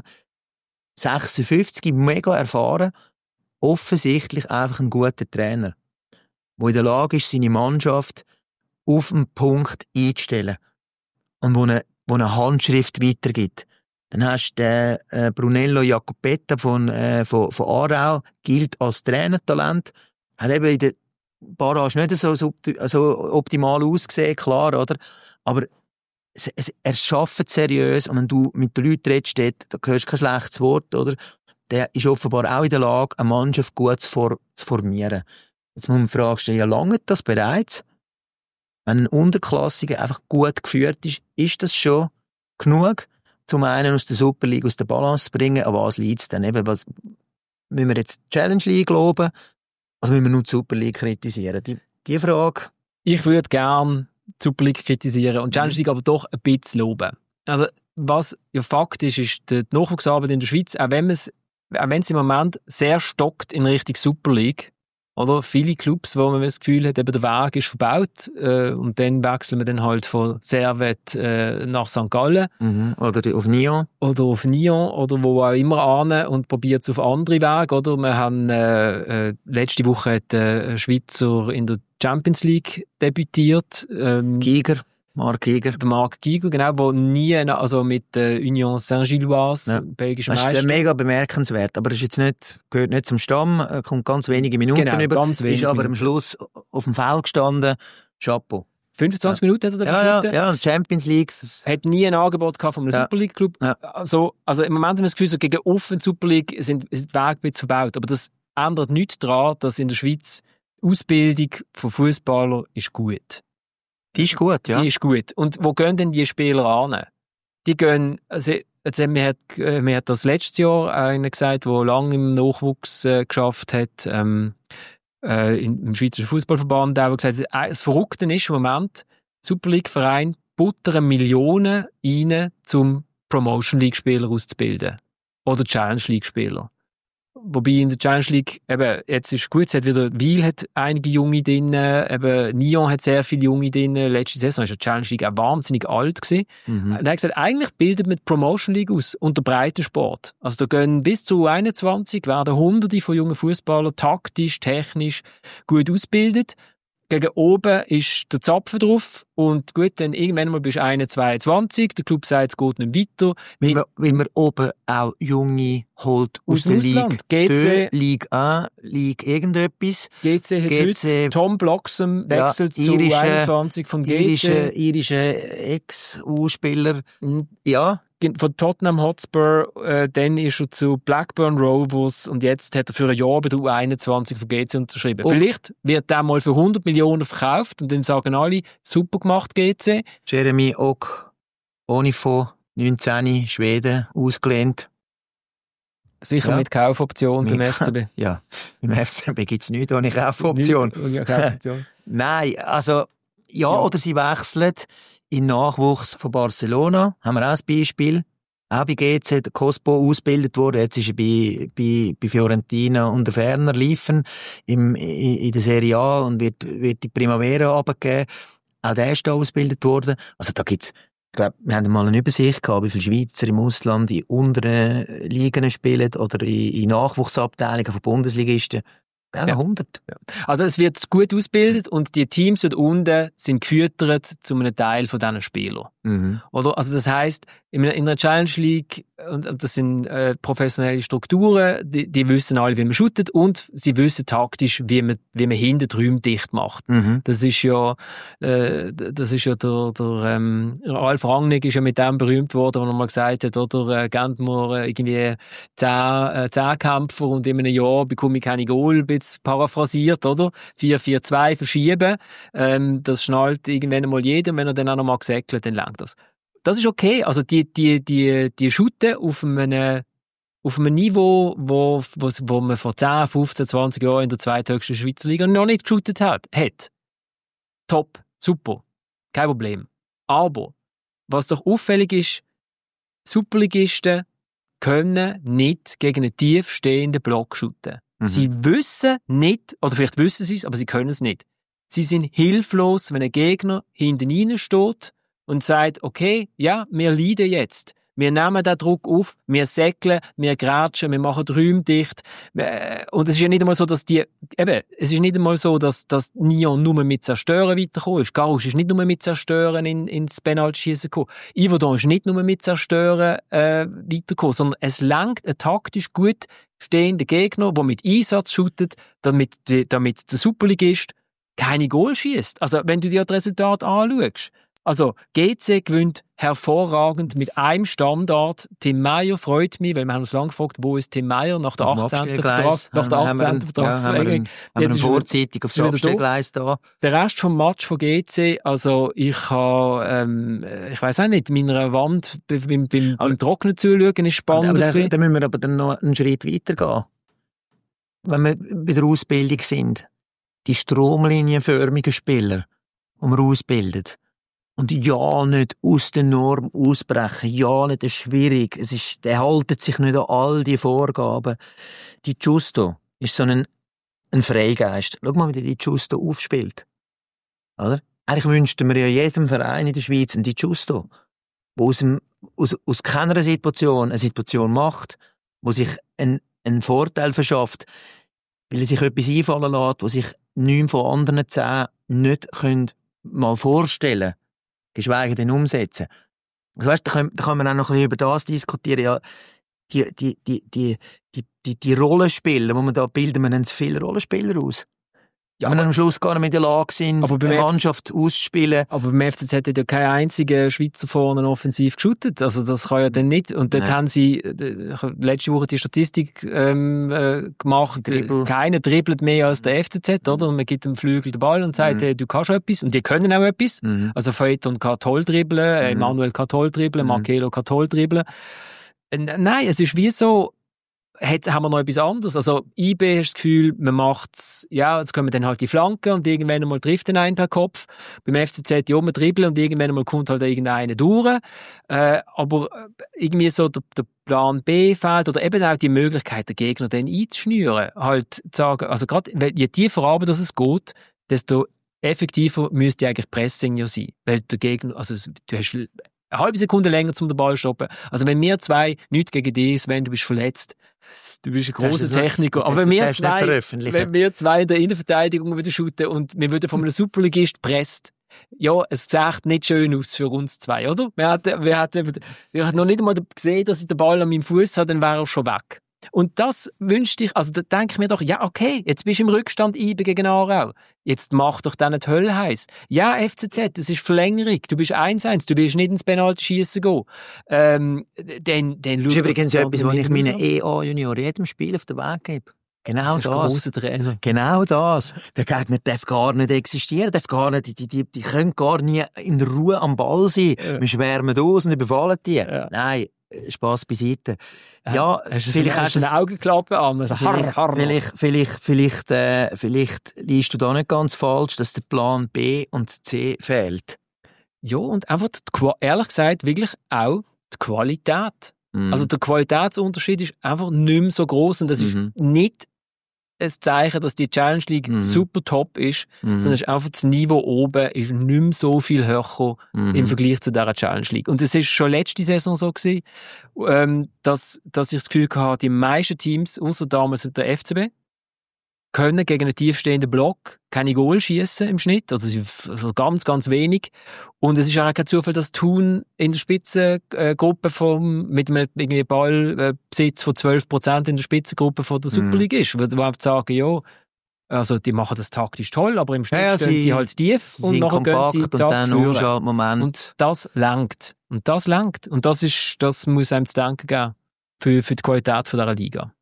sechsundfünfzig, mega erfahren, offensichtlich einfach ein guter Trainer, der in der Lage ist, seine Mannschaft auf den Punkt einzustellen und wo eine, wo eine Handschrift weitergibt. Dann hast du den äh, Brunello Jacopetta von, äh, von, von Aarau, gilt als Trainertalent, hat eben in der Barrage nicht so, so, so optimal ausgesehen, klar, oder? Aber es, es, er schafft seriös und wenn du mit den Leuten redest, dort, da hörst du kein schlechtes Wort, oder? Der ist offenbar auch in der Lage, eine Mannschaft gut zu, for, zu formieren. Jetzt muss man fragen, ja, lange das bereits? Wenn ein Unterklassiger einfach gut geführt ist, ist das schon genug? Zum einen aus der Super League aus der Balance zu bringen, aber was liegt es denn? Eben, was, müssen wir jetzt die Challenge League loben oder müssen wir nur die Super League kritisieren? Die, die Frage. Ich würde gerne die Super League kritisieren und die Challenge League aber doch ein bisschen loben. Also, was ja Fakt ist, ist die Nachwuchsarbeit in der Schweiz, auch wenn es, auch wenn es im Moment sehr stockt in Richtung Super League, oder? Viele Clubs, wo man das Gefühl hat, eben der Weg ist verbaut, äh, und dann wechseln wir dann halt von Servette äh, nach Sankt Gallen. Mhm. Oder auf Nyon. Oder auf Nyon, oder wo auch immer an und probiert es auf andere Wege, oder? Wir haben, äh, äh, letzte Woche hat äh, ein Schweizer in der Champions League debütiert. Ähm, Giger. Marc Giger. Der Marc Giger, genau, wo nie, also mit äh, Union Saint-Gilloise, Ja. belgischer Das ist Meister. mega bemerkenswert, aber ist jetzt nicht, gehört nicht zum Stamm, äh, kommt ganz wenige Minuten Genau, über, ganz wenige ist aber Minuten. am Schluss auf dem Feld gestanden, Chapeau. fünfundzwanzig Minuten hat er Ja, ja, verschossen. ja, und Champions League, das, Hat nie ein Angebot gehabt von einem Ja. Super League Club. Ja. Also, also im Moment haben wir das Gefühl, so gegen offen Super League sind, sind die Wege ein bisschen verbaut. Aber das ändert nichts daran, dass in der Schweiz die Ausbildung von Fußballern ist gut. die ist gut, ja. Die ist gut. Und wo gehen denn die Spieler an? Die gehen, also, jetzt haben wir, hat, äh, mir hat das letztes Jahr einer gesagt, der lange im Nachwuchs äh, geschafft hat, ähm, äh, im Schweizer Fußballverband, der hat gesagt, äh, das Verrückte ist im Moment, Super League-Verein buttern Millionen rein, zum Promotion League-Spieler auszubilden. Oder Challenge League-Spieler. Wobei in der Challenge League, eben, jetzt ist gut, es hat wieder, Wiel hat einige Junge drin, eben, Nyon hat sehr viele Junge drin, letzte Saison ist die Challenge League auch wahnsinnig alt gewesen. Mhm. Und er hat gesagt, eigentlich bildet man die Promotion League aus, unter Breitensport. Also da gehen bis zu U einundzwanzig, werden hunderte von jungen Fußballern taktisch, technisch gut ausgebildet. Gegen oben ist der Zapfen drauf und gut, dann irgendwann mal bist du einundzwanzig, zweiundzwanzig, der Club sagt, es geht nicht weiter. Weil man, weil man oben auch Junge holt aus, aus der Ligue G C, Ligue eins, Ligue irgendetwas. G C hat G C, heute Tom Bloxham wechselt ja, zu U einundzwanzig von G C. Irische, irische Ex-U-Spieler. Mhm. Ja. Von Tottenham Hotspur, äh, dann ist er zu Blackburn Rovers und jetzt hat er für ein Jahr bei der U einundzwanzig von G C unterschrieben. Oh. Vielleicht wird der mal für hundert Millionen verkauft und dann sagen alle, super gemacht G C. Jeremy Ok, Onifo, neunzehn, Schweden, ausgelehnt. Sicher ja. mit Kaufoption mit, beim F C B. Ja, beim F C B gibt es nichts ohne Kaufoption. Nicht, Kaufoption. Nein, also ja, ja, oder sie wechseln in Nachwuchs von Barcelona, haben wir auch ein Beispiel. Auch bei G C, der Cospo ausgebildet wurde. Jetzt ist er bei, bei, bei Fiorentina und der Ferner liefen im, in, in der Serie A und wird, wird die Primavera runtergegeben. Auch der ist da ausgebildet worden. Also da gibt's, ich glaube, wir haben mal eine Übersicht gehabt, wie viele Schweizer im Ausland in unteren Ligen spielen oder in, in Nachwuchsabteilungen von Bundesligisten. Ja, hundert. Ja. Also es wird gut ausgebildet und die Teams dort unten sind gefüttert zu einem Teil von diesen Spielern. Mhm. Oder? Also das heisst, in einer Challenge League, und das sind äh, professionelle Strukturen, die, die wissen alle, wie man shootet und sie wissen taktisch, wie man, wie man hinten Räume dicht macht. Mhm. Das ist ja, äh, das ist ja der, der ähm, Ralf Rangnick ist ja mit dem berühmt worden, wo er mal gesagt hat, oder, äh, gebt mir irgendwie zehn, äh, zehn Kämpfer und in einem Jahr bekomme ich keine Goal, ein bisschen paraphrasiert, oder? vier vier zwei verschieben, ähm, das schnallt irgendwann mal jeder, und wenn er dann auch noch mal gesäckelt, dann langt das. Das ist okay. Also die, die, die, die shooten auf einem, auf einem Niveau, wo, wo, wo man vor zehn, fünfzehn, zwanzig Jahren in der zweithöchsten Schweizer Liga noch nicht geshootet hat. hat. Top. Super. Kein Problem. Aber, was doch auffällig ist, Superligisten können nicht gegen einen tief stehenden Block shooten. Mhm. Sie wissen nicht, oder vielleicht wissen sie es, aber sie können es nicht. Sie sind hilflos, wenn ein Gegner hinten rein steht und sagt, okay, ja, wir leiden jetzt. Wir nehmen den Druck auf, wir säckeln, wir grätschen, wir machen die Räume dicht. Und es ist ja nicht einmal so, dass die, eben, es ist nicht einmal so, dass, dass Nyon nur mit Zerstören weitergekommen ist. Garus ist nicht nur mit Zerstören in, ins Penaltyschießen gekommen. Yverdon ist nicht nur mit Zerstören, äh, weitergekommen, sondern es langt ein taktisch gut stehender Gegner, der mit Einsatz shootet, damit, die, damit der Superligist keine Goal schießt. Also, wenn du dir das Resultat anschaust, also, G C gewinnt hervorragend mit einem Standard. Tim Meyer freut mich, weil wir haben uns lange gefragt, wo ist Tim Meyer nach der achtzehnten Vertrag, nach der achtzehnten Vertragsverlängerung. Ja, haben wir vorzeitig aufs Abstellgleis da. Der Rest vom Match von G C, also ich habe, ähm, ich weiss auch nicht, meiner Wand beim, beim, beim Trocknen zuschauen ist spannend. Aber da, da müssen wir aber dann noch einen Schritt weiter gehen. Wenn wir bei der Ausbildung sind, die stromlinienförmigen Spieler, die man ausbildet, und ja, nicht aus der Norm ausbrechen. Ja, nicht, das ist schwierig. Es ist, der haltet sich nicht an all die Vorgaben. Die Giusto ist so ein, ein Freigeist. Schau mal, wie die Giusto aufspielt. Oder? Eigentlich wünschten wir ja jedem Verein in der Schweiz einen Di Giusto, der aus, dem, aus, aus keiner Situation eine Situation macht, wo sich ein, einen Vorteil verschafft, weil er sich etwas einfallen lässt, was sich neun von anderen zehn nicht können mal vorstellen können. Geschweige denn umsetzen. Also weißt, da kann, da kann man auch noch ein bisschen über das diskutieren. Ja, die, die, die, die, die, die, die Rollenspieler, die man da bilden, man nennt viele Rollenspieler aus. Ja, wenn wir am Schluss gar nicht mehr in der Lage sind, eine Mannschaft auszuspielen. Aber beim F C Z hat ja kein einziger Schweizer vorne offensiv geshootet. Also das kann ja dann nicht. Und dort Nein. haben sie äh, letzte Woche die Statistik ähm, äh, gemacht. Dribble. Keiner dribbelt mehr als der F C Z, oder? Und man gibt dem Flügel den Ball und sagt, mhm. hey, du kannst etwas. Und die können auch etwas. Mhm. Also Phaeton kann toll dribbeln, mhm. Emanuel kann toll dribbeln, mhm. Marcelo kann toll dribbeln. Äh, nein, es ist wie so, hat, haben wir noch etwas anderes. Also, I B hast das Gefühl, man macht's, ja, jetzt kommen dann halt die Flanken und irgendwann einmal trifft den einen per Kopf. Beim F C Z, ja, man dribbeln und irgendwann einmal kommt halt irgendeiner durch. Äh, aber irgendwie so der, der Plan B fehlt oder eben auch die Möglichkeit, den Gegner dann einzuschnüren. Halt zu sagen, also gerade, je tiefer runter dass es geht, desto effektiver müsste eigentlich Pressing ja sein. Weil der Gegner, also du hast eine halbe Sekunde länger zum den Ball stoppen. Also wenn wir zwei nichts gegen dich, Sven, du bist verletzt, du bist ein grosser Techniker. Aber wenn wir, zwei, wenn wir zwei in der Innenverteidigung wieder shooten und wir würden von einem Superligist presst, ja, es sieht nicht schön aus für uns zwei, oder? Wir hatten, wir hatten, wir hatten noch nicht einmal gesehen, dass ich den Ball an meinem Fuß habe, dann wäre er schon weg. Und das wünschte ich, also da denke ich mir doch, ja okay, jetzt bist du im Rückstand I B gegen Aarau. Jetzt mach doch dann nicht Hölle heiß. Ja, F C Z, das ist Verlängerung. Du bist eins eins, du willst nicht ins Penalty-Schiessen gehen. Ähm, dann, dann das ist übrigens etwas, was ich meinen E A-Junior jedem Spiel auf den Weg gebe. Genau das. Das ist ein grosser Trainer. Genau das. Der Gegner darf gar nicht existieren, darf gar nicht, die, die, die können gar nie in Ruhe am Ball sein. Ja. Wir schwärmen aus und überfallen die. Ja. Nein. Spass beiseite. Ja, ja hast vielleicht hast du eine Augenklappe an. Also vielleicht, harr, harr. vielleicht, vielleicht, vielleicht, äh, vielleicht liest du da nicht ganz falsch, dass der Plan B und C fehlt. Ja, und einfach, die, ehrlich gesagt, wirklich auch die Qualität. Mm. Also der Qualitätsunterschied ist einfach nicht mehr so gross und das mm-hmm. ist nicht ein Zeichen, dass die Challenge League mm. super top ist, mm. sondern es ist einfach das Niveau oben ist nicht mehr so viel höher mm. im Vergleich zu dieser Challenge League. Und es ist schon letzte Saison so gewesen, ähm, dass, dass ich das Gefühl hatte, die meisten Teams, außer damals der F C B, können gegen einen tiefstehenden Block keine Goal schießen im Schnitt, also ganz, ganz wenig. Und es ist auch kein Zufall, dass Thun in der Spitzengruppe vom, mit einem irgendwie Ballbesitz von zwölf Prozent in der Spitzengruppe von der Super League ist. Wo wir einfach sagen, ja, also die machen das taktisch toll, aber im Schnitt ja, stehen sie, sie halt tief und nachher gehen sie und dann Umschaltmoment. Und das langt. Und das langt. Und das ist, das muss einem zu denken geben für, für die Qualität von dieser Liga.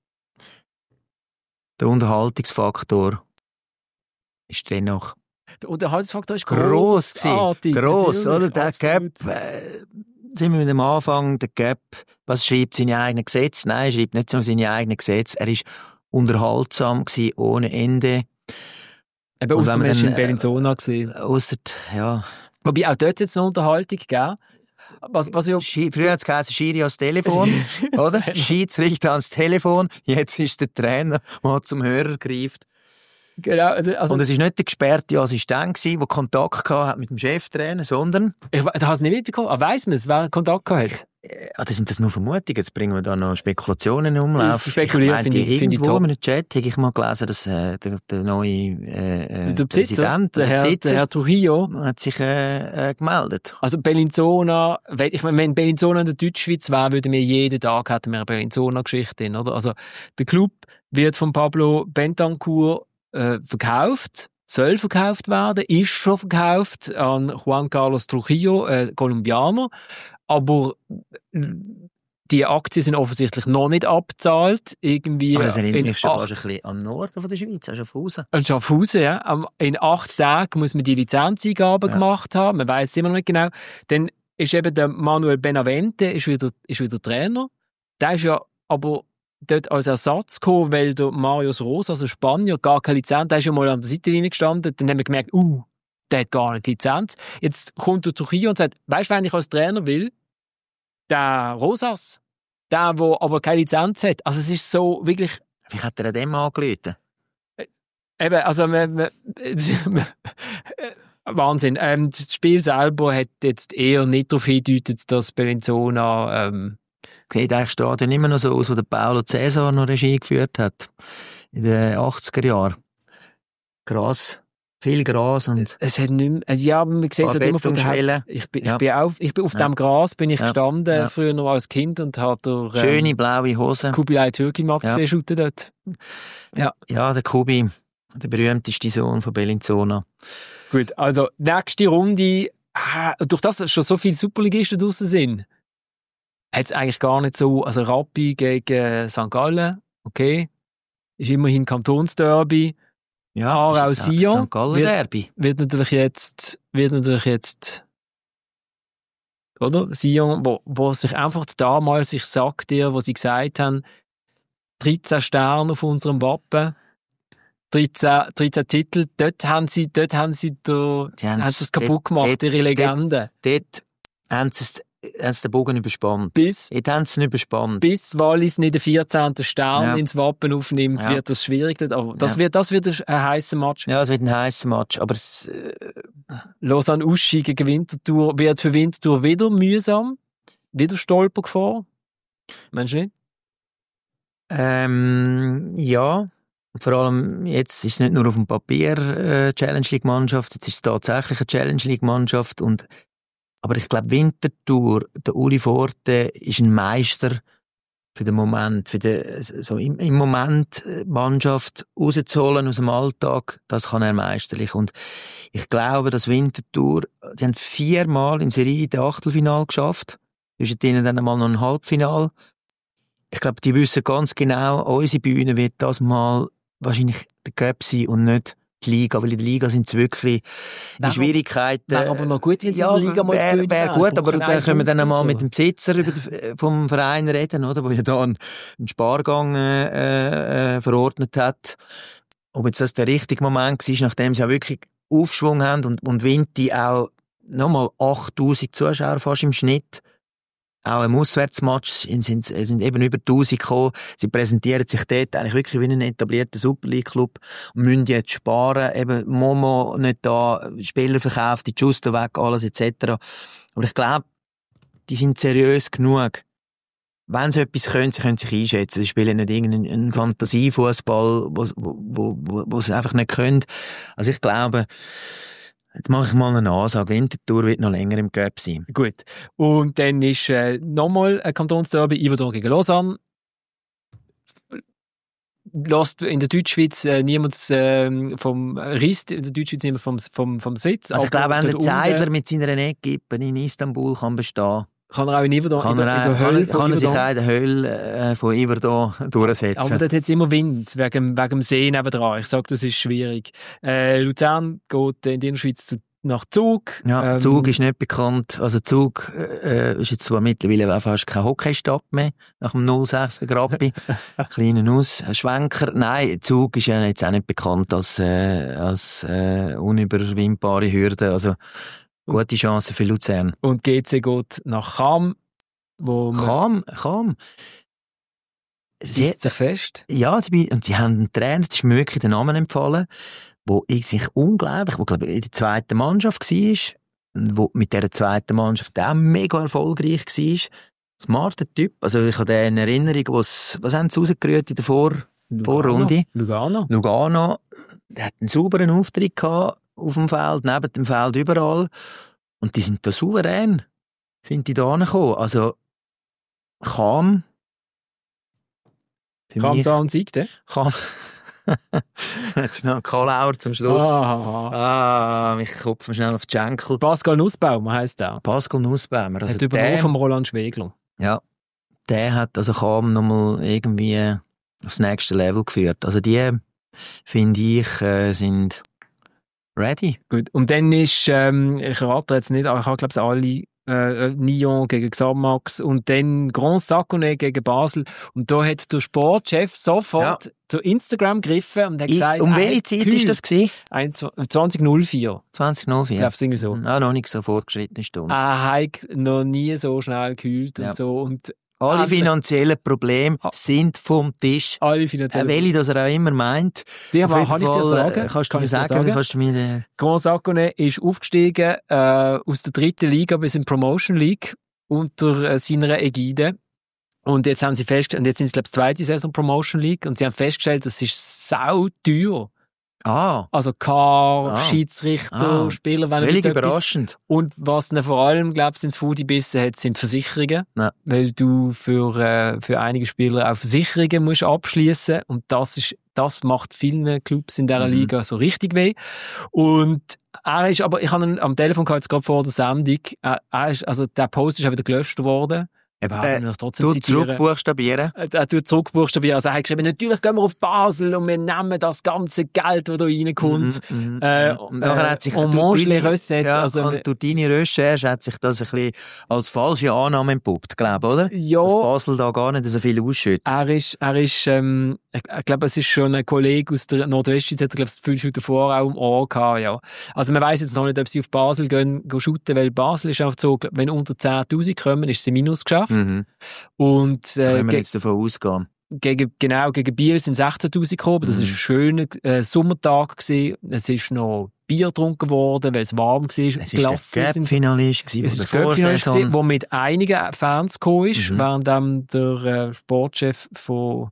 Der Unterhaltungsfaktor ist dennoch der Unterhaltungsfaktor ist gross. Gross, gross oder? Der Gap, äh, sind wir mit dem Anfang, der Gap, was schreibt seine eigenen Gesetze? Nein, er schreibt nicht nur seine eigenen Gesetze. Er ist unterhaltsam gewesen, ohne Ende. Eben, ausser man war in Bellinzona gewesen. Ausser, ja. Wobei auch dort jetzt eine Unterhaltung gegeben. Was, was ich Schi- Früher hat es geheißen, Schiri ans Telefon, oder? Schiedsrichter ans Telefon. Jetzt ist der Trainer, der zum Hörer greift. Genau. Also, und es war nicht der gesperrte Assistent, der Kontakt hatte mit dem Cheftrainer, sondern... Ich habe es nicht mitbekommen. Aber weiss man es, wer Kontakt hatte? Ja, das sind das nur Vermutungen. Jetzt bringen wir da noch Spekulationen in Umlauf. Spekulieren finde ich, find ich top. In einem Chat habe ich mal gelesen, dass äh, der, der neue äh, der Besitzer, Präsident, der, der, Herr, Besitzer, der Herr Trujillo, hat sich äh, äh, gemeldet. Also Bellinzona, ich meine, wenn Bellinzona in der Deutschschweiz wäre, würden wir jeden Tag hätten wir eine Bellinzona-Geschichte drin, oder? Also der Club wird von Pablo Bentancur äh, verkauft, soll verkauft werden, ist schon verkauft an Juan Carlos Trujillo, äh, Kolumbianer. Aber die Aktien sind offensichtlich noch nicht abbezahlt. Irgendwie aber das erinnert mich schon acht... fast ein bisschen an den Norden von der Schweiz, an Schaffhausen. An Schaffhausen, ja. In acht Tagen muss man die Lizenzeingaben ja. gemacht haben. Man weiss es immer noch nicht genau. Dann ist eben der Manuel Benavente ist wieder, ist wieder Trainer. Der ist ja aber dort als Ersatz gekommen, weil der Marius Rosa, also Spanier, gar keine Lizenz, der ist ja mal an der Seite gestanden. Dann haben wir gemerkt, uh, der hat gar nicht Lizenz. Jetzt kommt der Trujillo und sagt, weisst du, wenn ich als Trainer will, der Rosas, der, der aber keine Lizenz hat. Also es ist so wirklich... Wie hat er dem angerufen? Eben, also... Man, man, Wahnsinn. Ähm, das Spiel selber hat jetzt eher nicht darauf hingedeutet, dass Bellinzona... Ähm, Sieht eigentlich Stadion immer noch so aus, wo der Paulo Cäsar noch Regie geführt hat. In den achtziger Jahren. Gras. Viel Gras und... Es hat nicht mehr... Ja, man sieht es halt immer von der... Ich bin, ja. ich bin auf, ich bin auf ja. dem Gras bin ich ja. gestanden, ja. früher noch als Kind und hatte... Ähm, schöne blaue Hose. Kubilai Türkin-Matz ja. gesehen dort. Ja. ja, der Kubi, der berühmteste Sohn von Bellinzona. Gut, also nächste Runde... Ah, durch das schon so viele Superligisten draussen sind, hat es eigentlich gar nicht so... Also Rappi gegen Sankt Gallen, okay, ist immerhin Kantonsderby. Ja, Aarau Sion Sankt Gallen Derby. Wird natürlich jetzt, wird natürlich jetzt, oder? Sion, wo, wo sich einfach damals, ich sag dir, wo sie gesagt haben, dreizehn Sterne auf unserem Wappen. dreizehn, dreizehn Titel. Dort haben sie, dort haben sie, da, haben sie es kaputt gemacht, dort, ihre Legende. Dort, dort haben sie es haben sie den Bogen überspannt. Bis, Jetzt haben sie ihn überspannt. Bis Wallis nicht den vierzehnten Stern ja. ins Wappen aufnimmt, ja. wird das schwierig. Aber das, ja. wird, das wird ein heisser Match. Ja, es wird ein heisser Match. Aber es, äh... Lausanne-Uschi gegen Winterthur wird für Winterthur wieder mühsam. Wieder Stolpergefahr. Meinst du nicht? Ähm, ja. Vor allem, jetzt ist es nicht nur auf dem Papier äh, Challenge League Mannschaft, jetzt ist es tatsächlich eine Challenge League Mannschaft und aber ich glaube, Winterthur, der Uli Forte, ist ein Meister für den Moment, für den, so im, im Moment Mannschaft rauszuholen aus dem Alltag, das kann er meisterlich. Und ich glaube, dass Winterthur, die haben viermal in Serie den Achtelfinal geschafft, zwischen denen dann einmal noch ein Halbfinal. Ich glaube, die wissen ganz genau, unsere Bühne wird das mal wahrscheinlich der Cup sein und nicht die Liga, weil in der Liga sind es wirklich die Schwierigkeiten. Wäre aber noch gut, wenn ja, in der Liga mal wäre wär gut, aber dann können wir dann einmal so. mit dem Besitzer über den, vom Verein reden, oder, wo ja da einen, einen Spargang äh, äh, verordnet hat. Ob jetzt das der richtige Moment war, nachdem sie ja wirklich Aufschwung haben und, und Winti auch nochmal achttausend Zuschauer fast im Schnitt. Auch im Auswärtsmatch sind, sind, sind eben über tausend gekommen. Sie präsentieren sich dort eigentlich wirklich wie ein etablierter Super League-Club und müssen jetzt sparen. Eben Momo nicht da, Spieler verkauft, die Justo weg, alles et cetera. Aber ich glaube, die sind seriös genug. Wenn sie etwas können, sie können sich einschätzen. Sie spielen nicht irgendeinen Fantasiefußball, wo, wo, wo, wo sie einfach nicht können. Also ich glaube, jetzt mache ich mal eine Ansage. Winterthur wird noch länger im Cup sein. Gut. Und dann ist äh, nochmal ein Kantonsderby, Yverdon gegen Lausanne. Lässt in der Deutschschweiz äh, niemand äh, vom Riss, in der Deutschschweiz niemand vom, vom, vom Sitz. Also ich glaube, wenn der unten, Zeidler mit seiner Equipe in Istanbul kann bestehen, kann er auch in Yverdon, in, der, in der Hölle kann, kann er sich auch in der Hölle äh, von Yverdon durchsetzen. Aber dort hat es immer Wind, wegen, wegen dem See nebendran. Ich sage, das ist schwierig. Äh, Luzern geht in der Schweiz zu, nach Zug. Ja, ähm, Zug ist nicht bekannt. Also Zug äh, ist jetzt zwar mittlerweile auch fast keine Hockeystadt mehr, nach dem null sechs Grappi. Kleinen Ausschwenker. Nein, Zug ist ja jetzt auch nicht bekannt als, äh, als äh, unüberwindbare Hürde. Also gute Chance für Luzern. Und G C geht nach Cham. Wo Cham, Cham. Sie ist sich fest. Ja, die, und sie haben einen Trainer, das ist mir wirklich den Namen empfohlen, wo ich sich unglaublich, wo glaube ich in der zweiten Mannschaft war, wo mit dieser zweiten Mannschaft auch mega erfolgreich war. Smarter Typ. Also ich habe den in Erinnerung, was, was haben sie rausgerührt in der Vor, Lugano. Vorrunde? Lugano. Lugano. Der hat einen sauberen Auftritt gehabt. Auf dem Feld, neben dem Feld, überall. Und die sind da souverän. Sind die da angekommen. Also, Cham. Cham Saan siegte? Cham. Jetzt noch ein Kalauer zum Schluss. Ah, ich kopfe schnell auf die Schenkel. Pascal Nussbaumer heisst der. Pascal Nussbaumer. Also hat übernommen vom Roland Schwegler. Ja. Der hat also Cham nochmal irgendwie aufs nächste Level geführt. Also die, finde ich, äh, sind ready. Gut. Und dann ist, ähm, ich rate jetzt nicht, ich habe glaube ich alle, äh, Nyon gegen Xamax und dann Grand Saconnet gegen Basel. Und da hat der Sportchef sofort ja. zu Instagram gegriffen und hat gesagt, I, um welche Zeit war das gewesen? zwanzig null vier. zwanzig null vier? Ich glaube, es irgendwie so. Ah, noch nicht so fortgeschrittene Stunde. Er hat noch nie so schnell gekühlt ja. und so. Und alle finanziellen Probleme sind vom Tisch. Alle finanziellen Probleme. Welche das er auch immer meint. Die aber kann ich dir sagen. Kannst du kann mir sagen, sagen? Kannst du mir den... Grand Saconnet ist aufgestiegen äh, aus der dritten Liga bis in Promotion League unter äh, seiner Ägide. Und jetzt haben sie festgestellt, und jetzt sind sie glaube ich zweite Saison Promotion League und sie haben festgestellt, das ist sau teuer. Ah. Also Car, ah. Schiedsrichter, ah. Spieler, wenn völlig überraschend. Und was ihnen vor allem, glaubst du, ins Foodie bissen hat, sind Versicherungen. Ja. Weil du für, äh, für einige Spieler auch Versicherungen musst abschließen. Und das ist, das macht vielen Clubs in dieser mhm. Liga so richtig weh. Und er ist, aber ich habe ihn am Telefon gehabt, jetzt gerade vor der Sendung, er, er ist, also der Post ist auch wieder gelöscht worden. Äh, äh, trotzdem du zurückbuchstabieren? Er tut zurückbuchstabieren. Also er hat geschrieben, natürlich gehen wir auf Basel und wir nehmen das ganze Geld, das da reinkommt. Mm, mm, äh, und dann äh, hat sich on mange les recettes. Ja, also, und durch deine Recherche hat sich das ein bisschen als falsche Annahme entpuppt, glaube ich, oder? Ja. Dass Basel da gar nicht so viel ausschüttet. Er ist, er ist, ähm, ich, ich glaube, es ist schon ein Kollege aus der Nordwestschweiz, hat er, glaube ich, fünf Minuten davor auch im Ohr gehabt, ja. Also man weiss jetzt noch nicht, ob sie auf Basel gehen, gehen shooten, weil Basel ist einfach so, wenn unter zehntausend kommen, ist sie Minus geschafft. Mhm. Und, äh, können wir jetzt davon ausgehen. Gegen, genau, gegen Biel sind sechzehntausend gekommen. Das war mhm. ein schöner äh, Sommertag gewesen. Es ist noch Bier getrunken worden, weil es warm war. Es war der Cup-Finalist gewesen. Es war der Cup-Finalist gewesen, der mit einigen Fans gekommen ist, mhm. während ähm, der äh, Sportchef von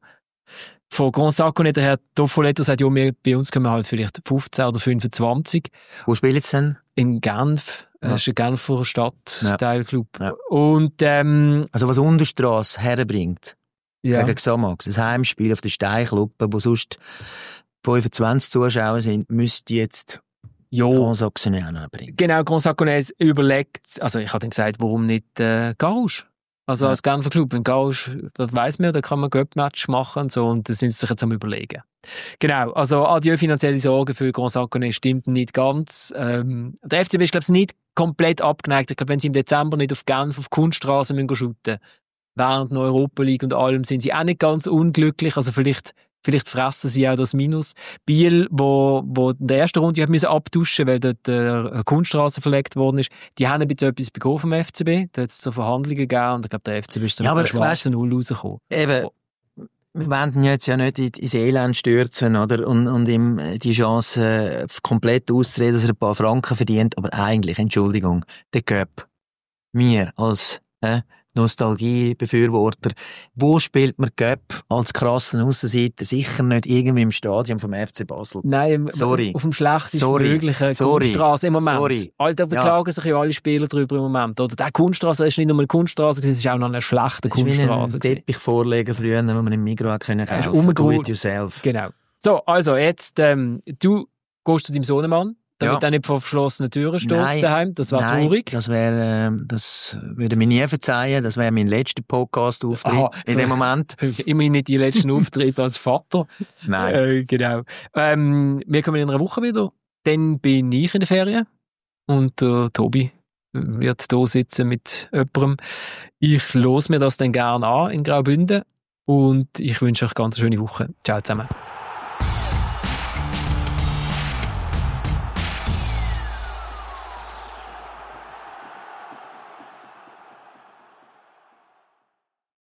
von Grand Saconet, der Herr Toffoletto, sagt, ja, wir, bei uns können wir halt vielleicht fünfzehn oder fünfundzwanzig. Wo spielt es denn? In Genf. Ja. Das ist ein Genfer Stadtteilclub. Ja. Ja. Und, ähm, also was Unterstrasse herbringt. Ja. Gegen Xamax. Ein Heimspiel auf der Steinkluppe, wo sonst fünfundzwanzig Zuschauer sind, müsste jetzt Grand Saconet bringen. Genau, Grand Saconet überlegt, also ich habe dann gesagt, warum nicht äh, Garage? Also ja. als Genfer Club, in Garage, das weiss man, da kann man Göpp-Match machen und so, und da sind sie sich jetzt am Überlegen. Genau, also adieu finanzielle Sorgen für Grand Saconet stimmt nicht ganz. Ähm, der F C B ist, glaube ich, nicht komplett abgeneigt. Ich glaube, wenn sie im Dezember nicht auf Genf auf Kunststraße müssen shooten, während der Europa League und allem, sind sie auch nicht ganz unglücklich. Also vielleicht, vielleicht fressen sie auch das Minus. Biel, wo, wo in der ersten Runde hat müssen abtuschen, weil dort äh, Kunststraße verlegt worden ist, die haben ein bisschen etwas bekommen vom F C B. Da hat es so Verhandlungen gegeben und ich glaube, der F C B ist dann ja, mit der schwarzen Null rausgekommen. Eben, wir wollen jetzt ja nicht ins Elend stürzen, oder? Und, und ihm die Chance komplett auszureden, dass er ein paar Franken verdient. Aber eigentlich, Entschuldigung, der Cup, wir als äh, Nostalgie-Befürworter, wo spielt man Cup als krassen Aussenseiter? Sicher nicht irgendwie im Stadion vom F C Basel. Nein, Sorry. auf dem schlechtesten Sorry. möglichen Sorry. Kunststraße im Moment. Sorry. Alter, beklagen ja. sich ja alle Spieler darüber im Moment. Oder der Kunststraße ist nicht nur eine Kunststraße, es ist auch noch eine schlechte Kunststraße. Ein Teppich vorlegen früher, wo man im Migros können kaufen. Ja, do it yourself. Genau. So, also jetzt, ähm, du gehst zu deinem Sohnemann, damit ja. er nicht vor verschlossenen Türen steht daheim. Das wäre traurig. Das wäre, äh, das würde mir nie verzeihen. Das wäre mein letzter Podcast-Auftritt in dem Moment. Immerhin nicht die letzten Auftritte als Vater. Nein. Äh, genau. Ähm, wir kommen in einer Woche wieder. Dann bin ich in der Ferien. Und der Tobi wird hier sitzen mit jemandem. Ich los mir das dann gerne an in Graubünden. Und ich wünsche euch eine ganz schöne Woche. Ciao zusammen.